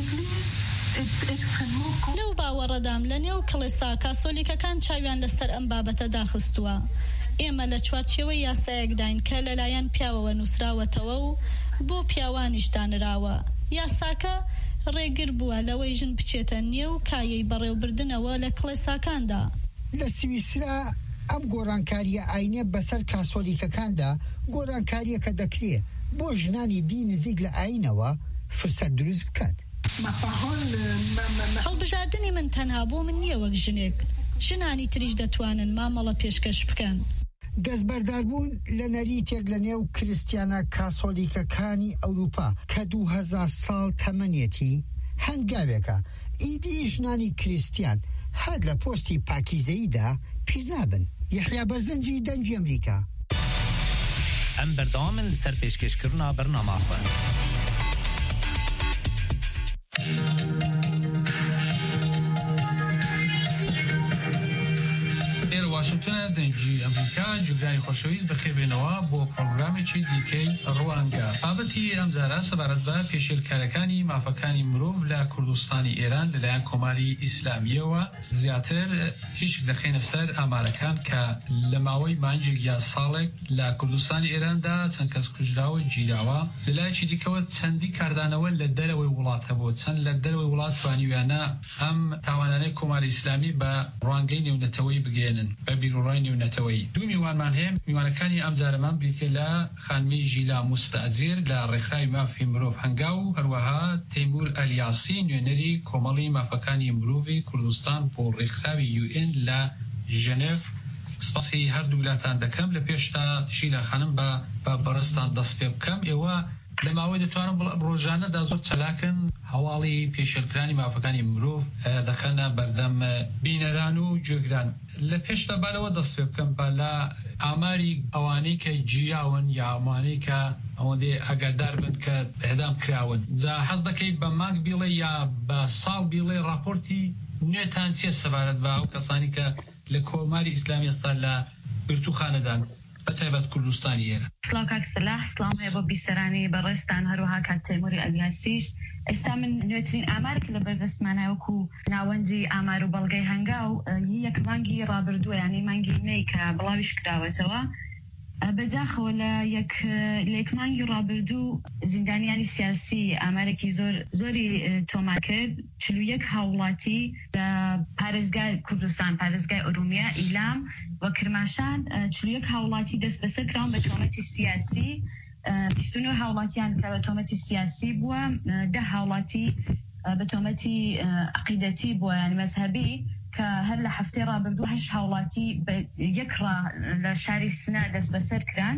لەو باوەڕەدام لە نێو کڵێسا کاسۆلیکەکان چاویان لەسەر ئەم بابەتە داخستووە. ئێمە لە چوارچێوەی یاسایەک داین کە لەلایەن پیاوەوە نووسراوەتەوە و بۆ پیاوانیش دانراوە. یاساکە ڕێگر بووە لەوەی ژن بچێتە نێو کایەی بەڕێوەبردنەوە لە کڵێساکاندا. لە سویسرا ئەم گۆڕانکاریە ئاینە بەسەر کاسۆلیکەکاندا گۆڕانکاریەکە دەکرێت بۆ ژنانی دی نزیک لە ئاینەوە فرسەت دروست بکات. هەڵبژاردننی من تەنها بۆ من نییە وەک ژنێک، ژنانی تریش دەتوانن مامەڵە پێشکەش بکەن. دەستبەرداربوون لە نەریتێک لە نێو کریستیانە کاسۆلیکەکانی ئەوروپا کە 2000 ساڵ تەمەنێتی هەنگاوێکە ئیدی ژنانی کریستیان هەر لە پۆستی پاکیزەییدا پیر نابن. یحیا بەرزەنجی دەنگی ئەمریکا. ئەم بەردەوامن لەسەر پێشکەشکردنا بەرنامەخۆ. واشنگتن دەنگی ئەمریکا جوگرانی خۆشەویست بەخێبێنەوە بۆ پرۆگرامێکی دیکەی ڕوانگە. بابەتی ئەمجارە سەبارەت بە پێشێلکارەکانی مافەکانی مرۆڤ لە کوردستانی ئێران لەلایەن کۆماری ئیسلامیەوە زیاتر هیچ دەخێنە سەر ئامارەکان کە لە ماوەی مانجێک یا ساڵێک لە کوردستانی ئێراندا چەند کەس کوژراوە گیراوە. لەلایەکی دیکەوە چەندی کاردانەوە لە دەرەوەی وڵاتە بۆ چەند لە دەرەوەی وڵات توانیویانە ئەم تاوانانەی کۆماری ئیسلامی بە ڕوانگەی نێونەتەوەی بگێنن بە بیرۆڕای نێونەتەوەی. دوو میوانمان هەیە. میوانەکانی ئەم جارەمان بریتێ لە خانمی ژیلا مستەجیر لە ڕێکخراوی مافی مرۆڤ هەنگاو و هەروەها تەیمور ئەلیاسی نوێنەری کۆمەڵی مافەکانی مرۆڤی کوردستان بۆ ڕێکخراوی UN لە ژنێف. سپاسی هەردوو وڵاتان دەکەم. لە پێشتا ژیلا خانم بە بەڕستان دەست پێ بکەم. ئێوە لە ماوەی دەتوانم ڕۆژانەدا زۆر چالاکن هەواڵی پێشێلکرانی مافەکانی مرۆڤ دەخەنە بەردەم بینەران و گوێگران. لە پێشتا بالەوە دەست پێ بکەم با لە ئاماری ئەوانەی کە گیراون یا ئەوانەی کە ئەوەندێ ئەگادار بن کە ئێدام کراون. جا حەز دەکەی بە مانگ بیڵێ یا بە ساڵ بیڵێ راپۆرتی نوێتان چیە سەبارەت بە ئەو کەسانی کە لە کۆماری ئیسلامی ئێستا لە گرتوخانەدان بەتایبەت کوردستانی ئێرە. سڵاو کاک سەلاح، سڵام هەیە بۆ بیسەرانی بەڕێستان هەروەها کات تەیموری ئەلیاسیش. ئێستا من نوێترین ئامارێک لە بەردەستمانایەوەکو ناوەندی ئامار و بەڵگەی هەنگاو یەک مانگی ڕابردووە یانی مانگی مەی کە بڵاویش کراوەتەوە. بەداخەوە لە یەک مانگی ڕابردوو زیندانیانی سیاسی ئامارێکی زۆری تۆما کرد. 41 هاوڵاتی لە پارێزگای کوردستان، پارێزگای ئۆرومیا، ئیلام و کرماشان 41 هاوڵاتی دەست بەسەر کراون بە تۆمەتی سیاسی. 29 هاوڵاتیان کە بە تۆمەتی سیاسی بووە، 10 هاوڵاتی بە تۆمەتی عقیدەتی بووە یانی مەزهەبی کە هەر لە هەفتەی ڕابردوو 8 هاوڵاتی بە یەکڕا لە شاری سنا دەست بەسەر کران.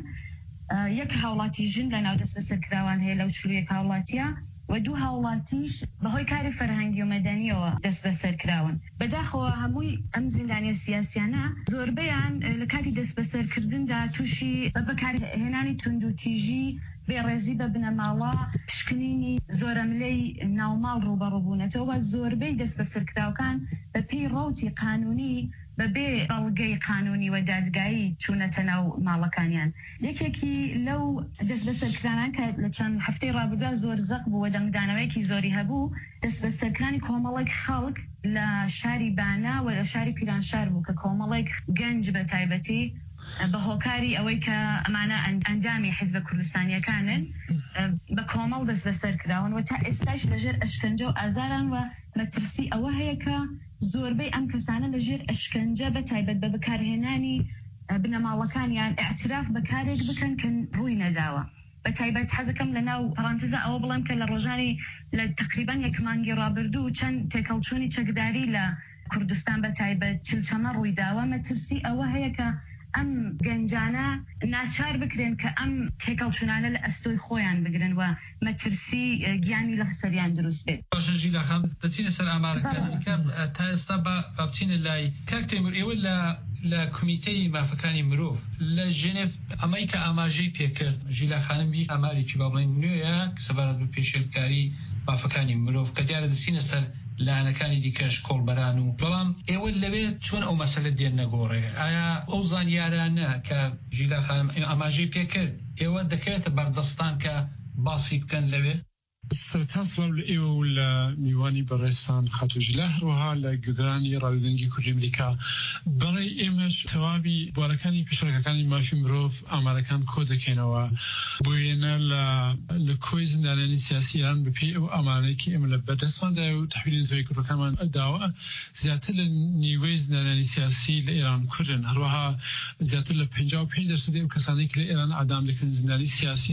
1 هاوڵاتی ژن لە ناو دەست بەسەر کراوان هەیە لەو 41 هاوڵاتیە و 2 هاوڵاتیش بەهۆی کاری فەرهەنگی و مەدەنیەوە دەست بەسەر کراون. بەداخەوە هەمووی ئەم زیندانیە سیاسیانە زۆربەیان لە کاتی دەست بەسەرکردندا تووشی بەکارهێنانی تونند و تیژی، بێڕێزی بە بنەماڵە، پشکنینی زۆرەملەی ناوماڵ ڕوبەڕووبوونەتەوە. زۆربەی دەست بەسەرکراوەکان بە پێی ڕەوتی قانونی بەبێ بەڵگەی قانونی و دادگایی چوونەتە ناو ماڵەکانیان. یەکێکی لەو دەست بەسەرکرانان کە لە چەند هەفتەی ڕابردوودا زۆر زەق بوو و دەنگدانەوەیەکی زۆری هەبوو، دەست بەسەرکرانی کۆمەڵێک خەڵک لە شاری بانا و لە شاری پیرانشار بوو کە کۆمەڵێک گەنج بە تایبەتی بە هۆکاری ئەوەی کە ئەمانە ئەندامی حیزبە کوردستانیەکانن بە کۆمەڵ دەست بەسەر کراون و تا ئێستاش لەژێر ئەشکەنجە و ئازاران و مەترسی ئەوە هەیە کە زۆربەی ئەم کەسانە لەژێر ئەشکەنجە بە تایبەت بە بەکارهێنانی بنەماڵەکانیان اعتراف بەکارێک بکەن کە ڕووی نەداوە. بە تایبەت حەزەکەم لە ناو پەرانتزە ئەوە بڵێم کە لە ڕۆژانی لە تقریبان یەک مانگی ڕابردوو چەند تێکەڵچوونی چەکداری لە کوردستان بە تایبەت چلچەمە ڕووی داوە. مەترسی ئەوە هەیە کە ئەم گەنجانە ناچار بکرێن کە ئەم تێکەڵچوونانە لە ئەستۆی خۆیان بگرن و مەترسی گیانی لە سەریان دروست بێت. باشە ژیلا خانم، دەچینە سەر ئامارەکە تا ئێستا بچینە لای کاک تەیمور. ئێوە لە کمیتەی مافەکانی مرۆڤ لە ژنێف ئەمەی کە ئاماژەی پێکرد، ژیلا خانم هیچ ئامارێکی با بڵێن نوێیە سەبارەت بە پێشێلکاری مافەکانی مرۆڤ کە دیارە دەچینە سەر لایەنەکانی دیکەش کۆڵبەران و بەڵام ئێوە لەوێت چۆن ئەو مەسەلە دێن نەگۆڕێ ئایا ئەو زانیارانە کە ژیلا خانم ئاماژەی پێکرد ئێوە دەکرێتە بەردەستان کە باسی بکەن لەوێ؟ سەرتا سڵاو لە ئێوە و لە میوانی بەڕێستان خاتوژیلا هەروەها لە گوێگرانی ڕاوێدەنگی کوردی ئەمریکا بەڵێ ئێمەش تەواوی بوارەکانی پێشەرەکەەکانی مافی مرۆڤ ئامارەکان کۆ دەکەینەوە بۆ وێنە لە کۆی زیندانانی سیاسی ئێران بەپێی ئەو ئامارەیەکی ئێمە لە بەردەستماندایە و تەحویلی نەتەوەیەکی کوردەکانمان داوە زیاتر لە نیوەی زیندانانی سیاسی لە ئێران کوردن هەروەها زیاتر لە 55% ئەو کەسانەی کە لە ئێران ئادام دەکەن زیندانی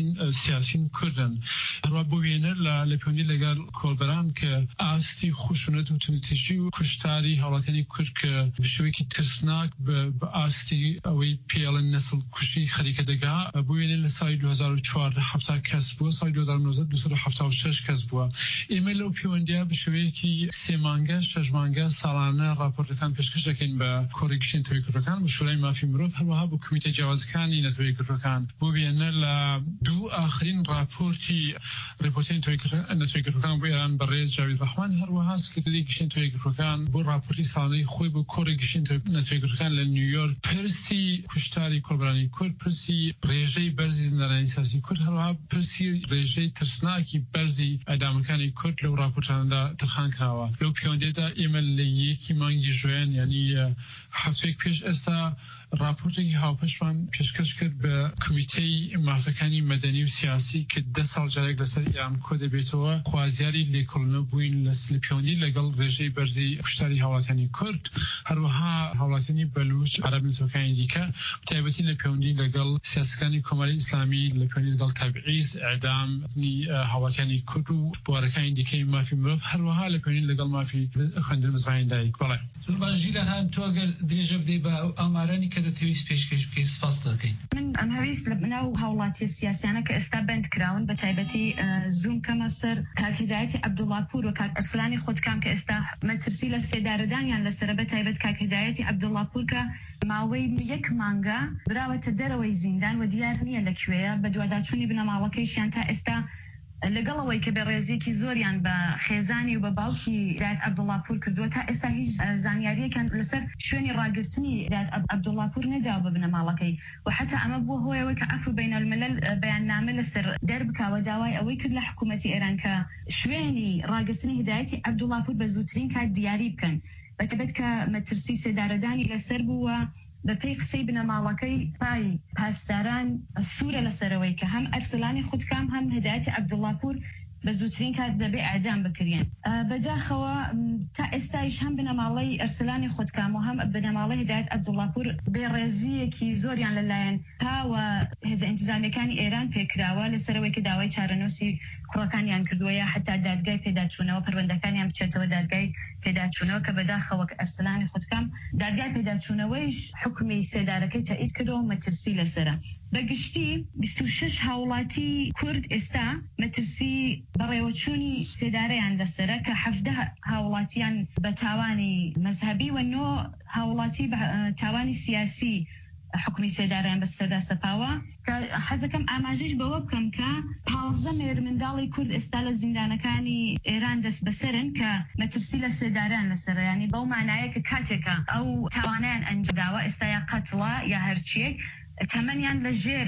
سیاسین کوردن هەروەها بۆ وێنە لە پەیوەندی لەگەڵ کۆڵبەران کە ئاستی خوشونەت و تونتیژی و کوشتاری هاوڵاتیانی کورد کە بشوەیەکی ترسناک بە ئاستی ئەوەی پێڵەن نەسڵ کوشتی خەریکە دەگا بۆ وێنە لە ساڵی 2014 70 کەس بووە ساڵی 2019 276 کەس بووە ئێمە لەو پەیوەندیە بشوەیەکی 3 مانگە 6 مانگە ساڵانە راپۆرتەکان پێشکەش دەکەین بە کۆڕی گشتین نەتەوەیەکی کوردەکان بە شورای مافی مرۆڤ هەروەها بۆ کمیتە جیاوازەکانی نەتەوەیەکی کوردەکان بۆ وێنە لە دوو ئاخرین راپۆرتی ریپۆرتین نەتەوەیەکی کوردەکان بۆ ئێران بەڕێز جاوید ڕەحمان هەروەها سکرتەری گشتین نەتەوەیەکی کوردەکان بۆ راپۆرتی ساڵانەی خۆی بۆ کۆڕی گشتین نەتەوەیەکی کوردەکان لە نیویۆرک پرسی کوشتاری کۆڵبەرانی کورد پرسی ڕێژەی بەرزی زیندانانی سیاسی کورد هەروەها پرسی ڕێژەی ترسناکی بەرزی ئەدامەکانی کورد لەو راپۆرتانەدا تەرخان کراوە لەو پەیوەندیەدا ئێمە لە یەکی مانگی ژوێن یعنی هەفتەیەک پێش ئێستا راپۆرتێکی هاوپەشمان پێشکەش کرد بە کمیتەی مافەکانی مەدەنی و سیاسی کە 10 ساڵ جارێک لەسەر ئێران کۆ دەبێتەوە خوازیاری لێکۆڵنەوە بووین لە پەیوەندی لەگەڵ ڕێژەی بەرزی کوشتاری هاوڵاتیانی کورد هەروەها هاوڵاتیانی بەلوچ عەرەب نەتەوەکانی دیکە بەتایبەتی لە پەیوەندی لەگەڵ سیاسەکانی کۆمەڵی ئیسلامی لە پەیوەندی لەگەڵ تەبعیض ئەعدامی هاوڵاتیانی کورد و بوارەکانی دیکەی مافی مرۆڤ هەروەها لە پەیوەندی لەگەڵ مافی خوێندن مزرعی دایک بەڵێ ژیلا هەم تۆ ئەگەر درێژە بدەی بە ئامارانی کە دەتەویست پێشکەش بکەی سپاس دەکەین من ئەم هەویست لە بناو هاوڵاتی سیاسیانە کە ئێستا بند کراون بە تایبەتی زوم کەمە سەر کاکهدایەتی عەبدوڵڵاپور و کاک ئەرسلانی خودکام کە ئێستا مەترسی لە سێدارەدانیان لەسەر بە تایبەت کاکهدایەتی عەبدوڵڵاپور کە ماوەی 1 مانگە براوەتە دەرەوەی زیندان و دیار نییە لەکوێیە بە دوواداچوونی بنەماڵەکەیشیان تا ئێستا لەگەڵەوەی کە بەڕێزیەکی زۆریان بە خێزانی و بە باوکی دایەت عەبدوڵڵاپور کردووە تا ئێستا هیچ زانیاریەکان لەسەر شوێنی ڕاگررتنی دایەت عەبدوڵڵاپور نەداوە بە بنەماڵەکەی و حتا ئەمە بووە هۆیەوەی کە عەفو بەینەلمەلەل بەیاننامە لەسەر دەربکاوە داوای ئەوەی کرد لە حکوومەتی ئێران کە شوێنی ڕاگررتنی هدایەتی عەبدوڵڵاپور بە زووترین کات دیاری بکەن بەتەبەت کە مەترسی سێدارەدانی لەسەر بووە بەپێی قسەی بنەماڵەکەی پای پاسداران سوورە لەسەرەوەی کە هەم ئەرسلانی خودکام هەم هدایەتی عەبدوڵڵاپور بە زووترین کات دەبێ ئەعدام بکرێن بەداخەوە تا ئێستایش هەم بنەماڵەی ئەرسلانی خودکام و هەم بنەماڵەی هدایەت عەبدوڵڵاپور بێڕێزیەکی زۆریان لەلایەن پاوە هێزە ئینتیزامیەکانی ئێران پێکراوە لەسەرەوەی کە داوای چارەنووسی کوڕەکانیان کردووە یا حتا دادگای پێداچوونەوە پەروەندەکانیان بچێتەوە دادگای پێداچوونەوە کە بەداخەوە کە ئەرسلانی خودکام دادگای پێداچوونەوەیش حکمی سێدارەکەی تایید کردەوە مەترسی لەسرە بەگشتی 26 هاوڵاتی کورد ئێستا مەترسی بەڕێوەچوونی سێدارەیان لەسرە کە 17 هاوڵاتیان بە تاوانی مەذهبی و 9 هاوڵاتی بە تاوانی سیاسی حکمی سێدارەیان بەسەردا سەپاوە کە حەزەکەم ئاماژەش بەوە بکەم کە 15 مێر منداڵی کورد ئێستا لە زیندانەکانی ئێران دەست بەسەرن کە مەترسی لە سێداران لەسەرە ینی بەو مانایە کە کاتێکە ئەو تاوانیان ئەنجامداوە ئێستا یا قەتڵە یا هەرچیەک تەمەنیان لە ژێر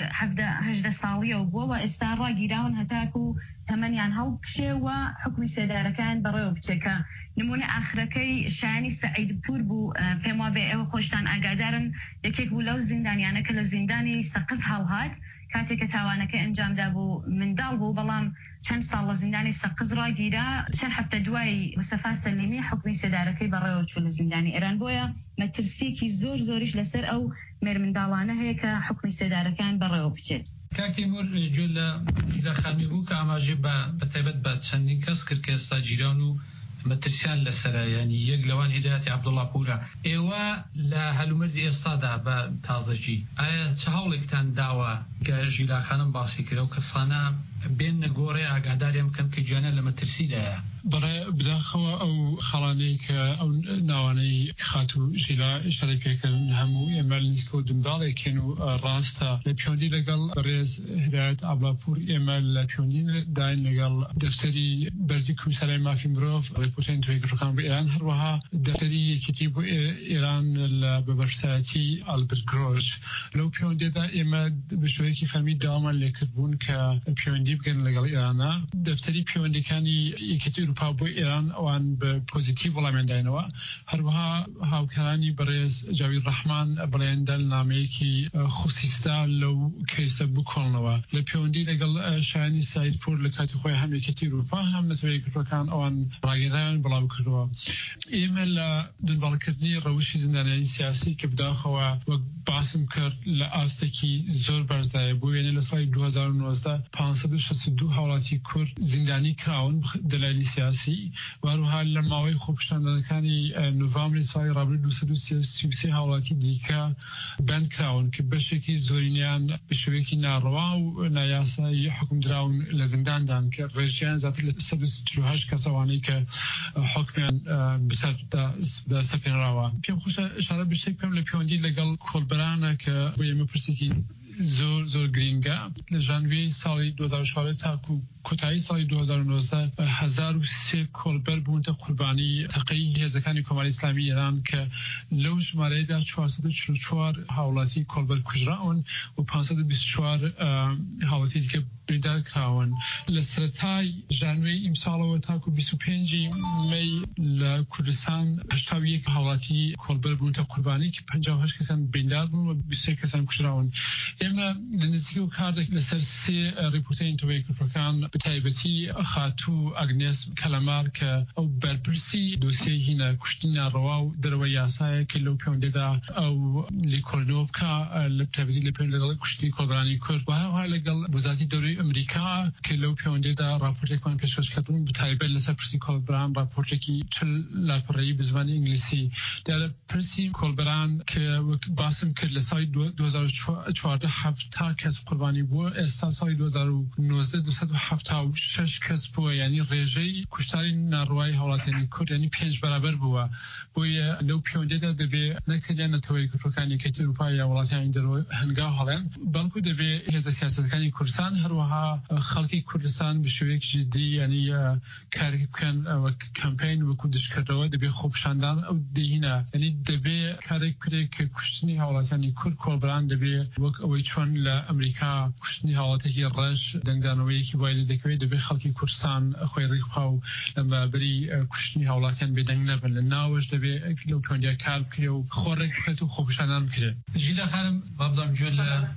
17 ساڵیەوە بووە ئێستا ڕاگیراون هەتاکو تەمەنیان هەڵبکشێوە حکمی سێدارەکان بەڕێوە بچێکە نمونە ئاخرەکەی شایانی سەعیدپور بوو پێم وابێ ئێوە خۆشتان ئاگادارن یەکێک بوو لەو زیندانیانە کە لە زیندانی سەقز هەڵهات کاتێک کە تاوانەکەی ئەنجامدا بوو منداڵ بوو بەڵام چەند ساڵ لە زیندانی سەقز ڕاگیرا چەند هەفتە دوای مستەفا سەلیمی حکمی سێدارەکەی بەڕێوە چوو لە زیندانی ئێران بۆیە مەترسیەکی زۆریش لەسەر ئەو مێر منداڵانە هەیە کە حکمی سێدارەکان بەڕێوە بچێت کاک تیمور جۆ لە خەمی بوو کە ئاماژێ بە تایبەت بە چەندین کەس کرد کە ئێستا گیران و مەترسیان لەسەرە ینی یەک لەوان هدایەتی عەبدوڵڵاپورە ئێوە لە هەلومەرجی ئێستادا بە تازەجی ئایا چه هەوڵێکتان داوە کە ژیلا خانم باسی کرد و کەسانە بێن نەگۆڕێ ئاگاداریان بکەن کە گیانە لە مەترسیدایە برای بداخو او خلانی که او نوانی خاتو جلا شرکت کردن همو ایمالنز کو دنباله کنو راستا لپیوندی لگل ریز هدایت ابلاپور ایمال لپیوندی داین لگل دفتری برزی کمیسر مافی مروف ریپورتین توی گروکان به ایران هر وها دفتری کتیب ایران لبرساتی آلبرت گروش لو پیوندی دا ایمال بشوی کی فهمی دامن لکربون که پیوندی بگن لگل ایران دفتری پیوندی کانی یکتی اروپا بو ایران وان به پوزیتیو ولی داینوا هر وها هاوکرانی برز جاوید رحمان بلندل نامی کی خصیصا لو کیس بکنوا لپیوندی لگل شانی سعید پور لکاتی خوی هم یکتی اروپا هم نتوی گروکان وان راگیران بلا بکروا ایمال دنبال کردنی روشی زندانی سیاسی که بداخوا و باسم کرد لآستکی زور برزای بو یعنی لسال 2019 562 حوالاتی کرد زندانی کراون دلایل سیاسی و روها لماوی خوبشتندنکانی نوامبر سال رابطه 233 حوالاتی دیگه بند کراون که بشکی زورینیان بشویکی ناروا و نیاسای حکم دراون لزندان دان که رژیان ذاتی 138 کسوانی که حکمیان بسر دا سپین راوا پیم خوش اشاره بشک پیم لپیوندی لگل کلبرانه که بایم پرسیکی زور گرینگا لجانوی سال 2014 تا کوتاهی سال 2019 1003 کلبر بوند قربانی تقیی هزکانی کمال اسلامی ایران که لوج مارد 444 حوالاتی کلبر کجراون و 524 حوالاتی دیگه بریدار کراون لسرتای جانوی امسال و تا کو 25 می لکردستان 81 حوالاتی کلبر بوند قربانی که 58 کسان بریدار بودن و 23 کسان کجراون اما لنزیو کارد لسر سه ریپورت اینتوی کفرکان بتایبتی خاتو اگنس کلمار که او برپرسی دوسیه هینا کشتین رواو دروی یاسای که لو پیونده دا او لیکولنوف که لبتایبتی لپیونده دا کشتین کلبرانی کرد و ها لگل وزارتی دوری امریکا که لو پیونده دا راپورت کنن پیشکش کردن بتایبت لسر پرسی کلبران راپورت کی چل لاپرایی بزبان انگلیسی در پرسی کلبران که باسم کرد لسای 2014 هفته کس قربانی بو استا سال 2019 276 کس بو یعنی رژه کشتاری ناروایی حالاتنی کرد یعنی 5 برابر بو بوی لو پیونده ده به نکتیان نتوی کردکانی که اروپا یا ولایت این درو هنگا حالن بلکو ده به هز سیاستکانی کردستان هر وها خلقی کردستان بشویک جدی یعنی کاری کن و کمپین و کودش کرده ده به خوب شاندن او دهینا یعنی ده به کاری که کشتنی حالاتنی کرد کلبران ده به وی چون لامریکا کشتنی حالاتی رش دنگدانوی کی باید دکوی دبی خلقی کردستان خوی ریخاو لما بری کشتنی حالاتیان بدنگ نبن لناوش دبی لو پیوندیا کالب کریو خورک خیتو خوبشانم کری جیلا خانم بابدام جول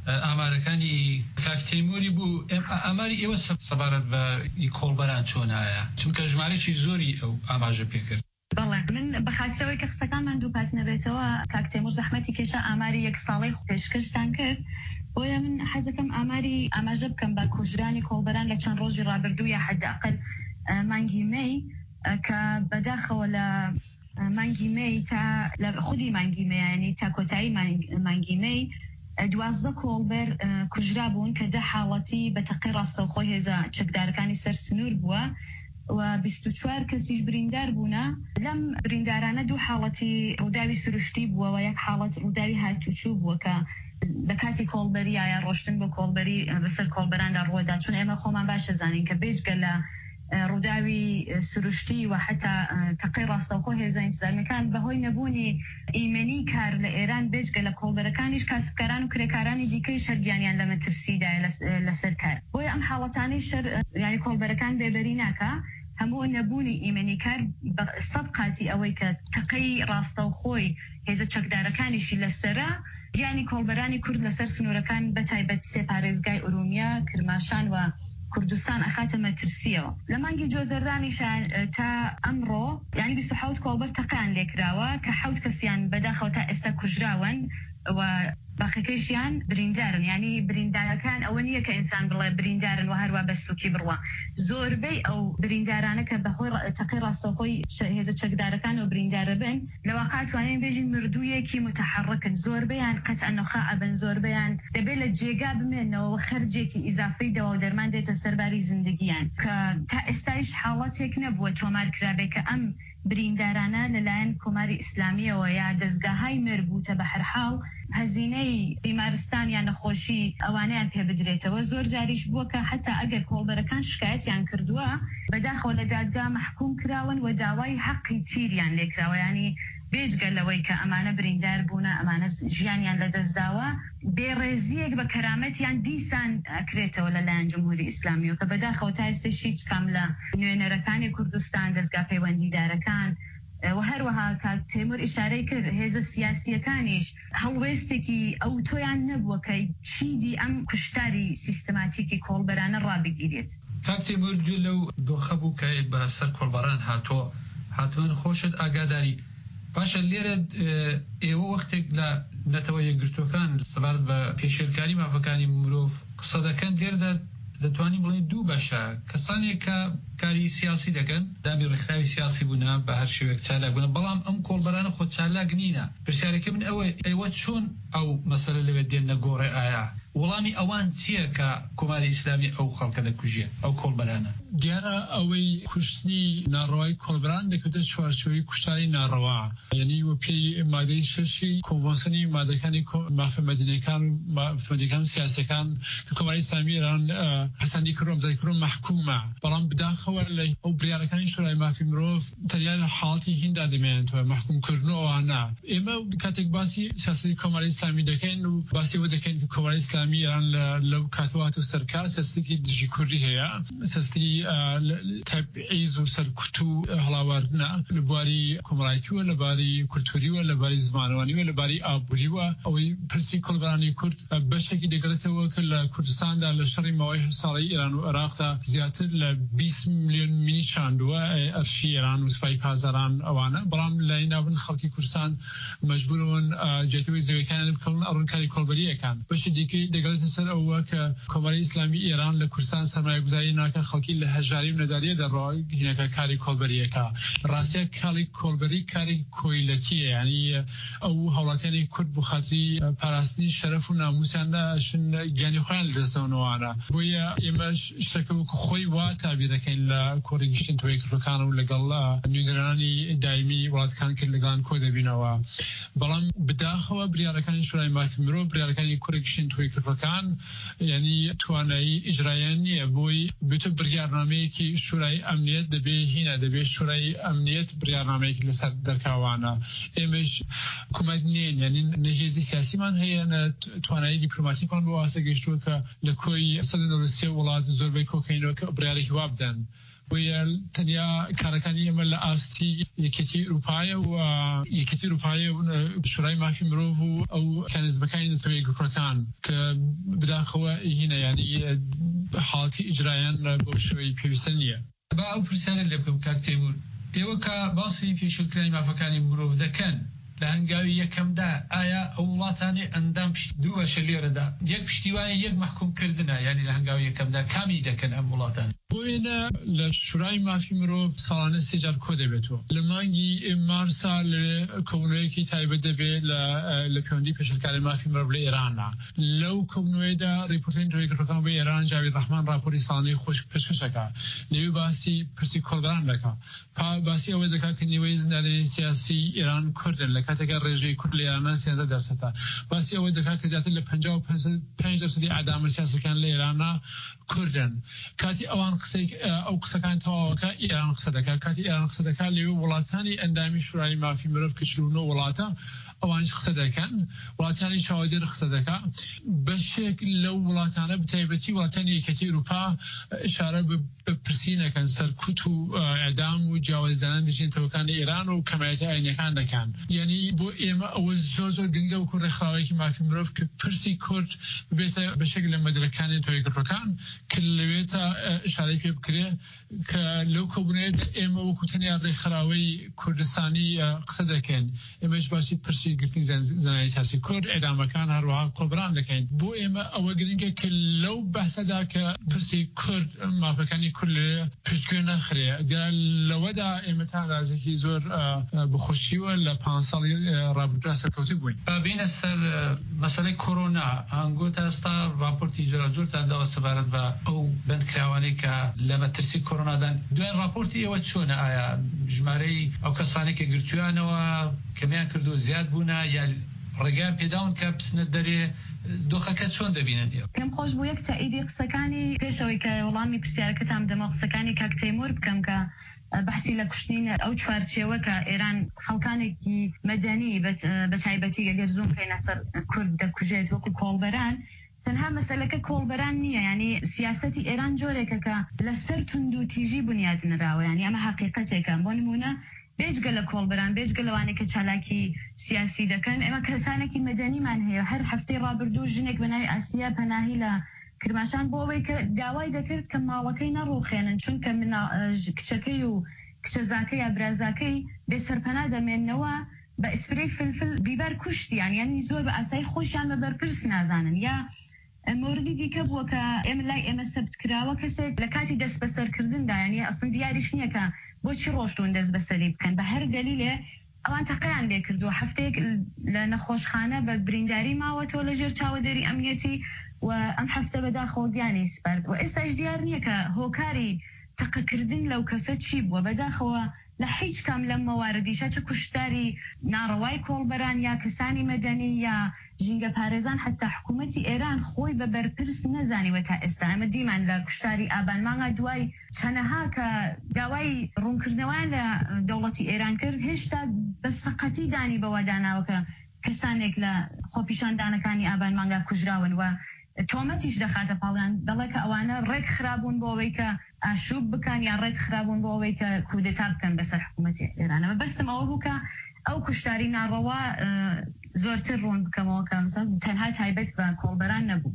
امریکانی کاک تیموری بو امری ایو سبارت و کلبران چون آیا چون که جمعه چی زوری او اماجه پیکرد بله من بخاطر که خستکان من دو پات نبیتوا کاکتیمور زحمتی کشه آماری یک سالی پیشکشتن کرد بویا من حزکم آماری اماجب کم با کجرانی کلبران لچن روزی رابردو یا حد اقل مانگی می که بداخل ولا مانگی می تا خودی مانگی می یعنی تا کتایی مانگی می 12 کلبر کجرابون که ده حالتی به تقیر استخوی هزا چکدارکانی سر سنور بوا و 24 کسیش بریندار بونا لم بریندارانه دو حالتی روداوی سرشتی بوا و یک حالت روداوی هاتوچو بوا که دکاتی کلبری یا روشتن با کلبری بسر کلبران در رودا چون اما خومان باشه زنین که بیش گلا روداوی سرشتی و حتی تقیر راستوخو هزا انتظار میکن به های نبونی ایمنی کار لإیران بیش گلا کلبرکانیش کسبکاران و کرکارانی دیگه شرگیانیان لما ترسیده لسر کار بوی ام حالتانی شر یعنی کلبرکان ببری نکا همو نبونی ایمنی کار صدقاتی اوی که تقی راستوخوی هزا چکدارکانیشی لسره یعنی کلبرانی کرد لسر سنورکان بتایبت سپارزگای ارومیا کرماشان و کردستان اخات مترسيه لما نجي جوزردانيشان تا امرو يعني بسحوت كوبر تقان لكراوا كحوت كسيان بداخل تا استكجراون و باخكيشيان بريندارن يعني بريندار كان اونيه كانسان بالله بريندارن وهروا بس كبروا زوربي او بريندارانه كبخور تقير استوخي هذا تشقدار كان وبريندار بن لواقعت وانين بيجي مردويه كي متحرك زوربي يعني قطع نخاع بن زوربي يعني دبل جيجاب منه وخرجي كي اضافي دوا درمان ديت سرباري زندگيان ك تا ئێستایش حاڵەتێک نەبووە تۆمارکرابێت کە ئەم بریندارانە لەلایەن کۆماری ئیسلامیەوە یا دەستگاهای مربوطە بە هەر حاڵ هەزینەی بیمارستان یان نەخۆشی ئەوانیان پێ بدرێتەوە. زۆر جاریش بووە کە حتا ئەگەر کۆڵبەرەکان شکایەتیان کردووە بەداخەوە لە دادگا محکوم کراون و داوای حەقی تیریان لێکراوە، ینی بێجگە لەوەی کە ئەمانە بریندار بوونە، ئەمانە ژیانیان لەدەستداوە، بێڕێزیەک بە کەرامەتیان دیسان ئەکرێتەوە لەلایەن جمهوری ئیسلامیەوە کە بەداخەوە تا ئێستاش هیچ کام لە نوێنەرەکانی کوردستان دەستگا پەیوەندیدارەکان و هەروەها کاک تێمور ئیشارەی کرد هێزە سیاسیەکانیش هەڵوێستێکی ئەو تۆیان نەبووە کە چیدی ئەم کوشتاری سیستماتیکی کۆڵبەرانە ڕابگیرێت. کاک تێمور جوێ لەو دۆخە بوو کە بە سەر کۆڵبەران هاتۆ حتمما خۆشت ئاگاداری باشە لێرە ئێوە وەختێک لە نەتەوە یەکگرتوەکان سەبارەت بە پێشێلکاری مافەکانی مرۆڤ قسە دەکەن لێرەدا دەتوانین بڵێن دوو بەشە کەسانێک کە کاری سیاسی دەکەن دامی ڕێکخراوی سیاسی بوونە بە هەر شێوەیەک چالاک بوونە، بەڵام ئەم کۆڵبەرانە خۆ چالاک نینە. پرسیارەکە من ئەوە چۆن ئەو مەسەلە لەوێ دێنە گۆڕێ ئایا وەڵامی ئەوان چییە کە کۆماری ئیسلامی ئەو خەڵکە دەکوژیە ئەو کۆڵبەرانە؟ دیارە ئەوەی کوشتنی ناڕەوای کۆڵبەران دەکەوێتە چوارچێوەی کوشتاری ناڕەوا، یعنی وە پێی مادەی شەشی کۆنڤۆنسیۆنی مادەکانی مافەمەدینەکان و مافەمەدینەکان سیاسیەکان کە کۆماری ئیسلامی ئێران پەسەندی کردووە ئەمضای محکومە، بەڵام بداخەوە لە ئەو بڕیارەکانی شورای مافی مرۆڤ تەنیا لە حاڵەتی هیندا دەمێنێتەوە محکومکردنەوەوانە. ئێمە کاتێک باسی سیاسەتی کۆماری ئیسلامی دەکەین و باسی ئەوە دەکەین کە کۆماری ئیسلامی ئێران لەو کاتەوە سەرکار سیاستێکی دژی کوردی هەیە، سیاستی تەبعیز و سەرکوت و هەڵاواردنە لە بواری کۆمەڵایەتیوە، لە باری کولتوریوە، لە باری زمانوانیوە، لە باری ئابووریوە. ئەوەی پرسی کۆڵبەرانی کورد بەشێکی دەگرێتەوە کە لە کوردستاندا لە شەڕی ماوەی ساڵی ئێران و عێراقدا زیاتر لە 20 میلیۆن مینی چاندووە ئەرشی ئێران و سوپای پازاران ئەوانە، بەڵام لای ناون خەڵکی کوردستان مەجبورون جێتەوەی زەویەکانیان بکەون ئەڕوونکاری کۆڵبەریەکان. بەشی دیکەی دەگەڵێتە سەر ئەوە کە کۆماری ئیسلامی ئێران لە کوردستان سەرمایەگوزاری ناکە، خەڵکی لە هەژاری و نەداریە دەڕۆی هینەکە کاری کۆڵبەریەکە. ڕاستیە کاری کۆڵبەری کاری کۆیلەتیە، یعنی ئەو هەوڵاتیانی کورد بۆ خاتری پاراستنی شەرەف و ناموسیاندا گیانی خۆیان لەدەستەوەنەوەوانە. بۆیە ئێمە شتەکە وەکو خۆی وا تابیر دەکەین لە کۆڕی گشتن تۆی کردەکان و لەگەڵ نوێنەرانی دایمی وڵاتەکان کرد لەگەڵان کۆ دەبینەوە. بەڵام بداخەوە بریارەکانی شورای مافی مرۆڤ بریارەکانی کۆڕی گشتن تۆی کردەکان یعنی توانایی ئیجراییان نییە بۆی بێتە بریارنامەیەکی شورای ئەمنیەت دەبێ هینە دەبێت شورای ئەمنیەت بریارنامەیەکی لەسەر دەرکاوانە. ئێمەش حکومەت نین، یعنی نەهێزی سیاسیمان هەیە، توانایی دیپلۆماتیکمان بۆ واسە گەیشتووە کە لە کۆی 193 وڵات زۆربەی کۆکەینەوە کە بریارێکی وا بدەن. ویە تەنیا کارەکانی ئێمە لە ئاستی یەکێتی ئەوروپایە و یەکێتی ئەوروپایە شورای مافی مرۆڤ و ئەو کانزمەکانی نەتەوەی گروپەکان کە بداخەوە هینە، یعنی حاڵەتی ئیجرایان بۆ شوەی پێویستە نییە. با ئەو پرسیارە لێ بکەم کاک تێمور، ئێوە کە باسی پێشێلکردنی مافەکانی مرۆڤ دەکەن لە هەنگاوی یەکەمدا ئایا ئەو وڵاتانی ئەندام دوو بەشە لێرەدا یەک پشتیوانی یەک محکومکردنە، یعنی لە هەنگاوی یەکەمدا کامی دەکەن ئەم وڵاتان؟ بۆیە لە شورای مافی مرۆڤ ساڵانە سێجار کۆ دەبێتەوە. لە مانگی مارسا لە کۆبنەوەیەکی تایبەت دەبێت لە پەیوەندی پێشێلکاری مافی مرۆڤ لە ئێرانە. لەو کۆبنەوەیەدا ڕیپۆرتەری تۆیکردەکان بە ئێران جاوید ڕەحمان راپۆری ساڵانەی خۆش پێشکەشەکە، لەوێ باسی پرسی کۆڵبەران دەکات، باسی ئەوە دەکات کە نیوەی زیندانەی سیاسی ئێران کوردن لە کاتێکە ڕێژەی کورد لە ئێرانە 13%، باسی ئەوە دەکات کە زیاتر لە 55% ئەعدامە سیاسەکان لە ئێرانە کوردن. کاتی ئەوان ئەو قسەکان تەواوەکە ئێران قسە دەکات، کاتی ئێران قسە دەکات لەوێ وڵاتانی ئەندامی شورای مافی مرۆڤ کە 49 وڵاتە ئەوانش قسە دەکەن، وڵاتانی چاودێر قسە دەکات. بەشێک لەو وڵاتانە بتایبەتی وڵاتانی یەکێتی ئەوروپا ئشارە بە پرسینەکەن سەرکوت و ئەعدام و جیاوازدانان دژێنەوەکانی ئێران و کەمایەتی ئاینیەکان دەکەن. یعنی بۆ ئێمە ئەوە زۆر گرنگە و ڕێکخراوەیەکی مافی مرۆڤ کە پرسی کورد ببێتە بەشێک لە مەدرەکانی تۆیکردەکان کە لەوێتە ئشارەی پێ بکرێ کە لەو کۆبنێت ئێمە وەکو تەنیا ڕێکخراوەی کوردستانی قسە دەکەین، ئێمەش باسی پرسی گرتی زانای سیاسی کورد ئێدامەکان هەروەها کۆبران دەکەین. بۆ ئێمە ئەوە گرنگە کە لەو بەحسەدا کە پرسی کورد مافەکانی کورد لە پشتگوێ نەخرێ لەوەدا ئێمە تا رازێکی زۆر بخۆشیوە لە 5 ساڵی ڕابردوودا سەرکەوتوو بووین. بینە سەر مەسەلەی کۆرۆنا ئەنگۆ تا ئێستا راپۆرتی جۆرەجۆرتان داوە سەبارەت بە ئەو بەندکراوانەی کە لە مەترسی کۆرۆنادان دوایین راپۆرتی ئێوە چۆنە؟ ئایا ژمارەی ئەو کەسانی کە گرتویانەوە کەمیان کردو زیاد بوونە یا ڕێگەیان پێداون کە بچنە دەرێ دۆخەکە چۆن دەبینن؟ پێم خۆش بوو یەک تائیدی قسەکانی پێشەوەی کە وەڵامی پرسیارەکەتان بدەمە قسەکانی کاک تەیموور بکەم کە بەحسی لە کوشتین ئەو چوارچێوە کە ئێران خەڵکانێکی مەدەنی بە تایبەتی ئەگەر زوم بکەینە سەر کورد دەکوژێت وەکو کۆڵبەران تەنها مەسەلەکە کۆڵبەران نییە، ینی سیاسەتی ئێران جۆرێکە کە لەسەر تونند و تیژی بنیاد نراوە، ینی ئەمە حەقیقەتێکە. بۆ نمونە بێجگە لە کۆڵبەران بێجگە لەوانێک کە چالاکی سیاسی دەکەن، ئێمە کەسانێکی مەدەنیمان هەیە. هەر هەفتەی ڕابردوو ژنێک بە ناوی ئاسیا پەناهی لە کرماشان بۆ ئەوەی کە داوای دەکرد کە ماڵەکەی نەڕوخێنن چونکە کچەکەی و کچەزاکەی یا برازاکەی بێسەرپەنا دەمێننەوە بە ئیسپرەی فلفل بیبەر کوشتیان، یعنی زۆر بە ئاسایی خۆشیان بە بەرپرس نازانن. یا موردی دیکە بووە کە ئێمە لای ئێمە سەبت کراوە کەسێک لە کاتی دەست بەسەرکردندا، یعنی ئەسڵ دیاریش نییە کە بۆچی ڕۆشتون دەست بەسەری بکەن، بە هەر دەلیلێ ئەوان تەقەیان لێ کردووە. هەفتەیەک لە نەخۆشخانە بە برینداری ماوەتەوە لەژێر چاوەدەری ئەمنیەتی و ئەم هەفتە بەداخەوە گیانی سپەر و ئێستاش دیار نییە کە هۆکاری تەقەکردن لەو کەسە چی بووە. بەداخەوە لە هیچ کام لەم مەواردیشە چه کوشتاری ناڕەوای کۆڵبەران یا کەسانی مەدەنی یا ژینگە پارێزان حتا حکوومەتی ئێران خۆی بە بەرپرس نەزانیوە تا ئێستا. ئەمە دیمان لە کوشتاری ئابان مانگا دوای چەنەها کە داوای ڕوونکردنەوەیان لە دەوڵەتی ئێران کرد هێشتا بە سەقەتی دانی بەواداناوە کە کەسانێک لە خۆپیشاندانەکانی ئابان مانگا کوژراون و تۆمەتیش دەخاتە پاڵیان دەڵێ کە ئەوانە ڕێک خرابوون بۆ ئەوەی کە ئاشوب بکەن یا ڕێک خرابوون بۆ ئەوەی کە کودتا بکەن بەسەر حکوومەتی ئێرانەوە. بەستم ئەوە بوو کە ئەو کوشتاری ناڕەوا زۆرتر ڕوون بکەمەوە کە تەنها تایبەت بە کۆڵبەران نەبوو.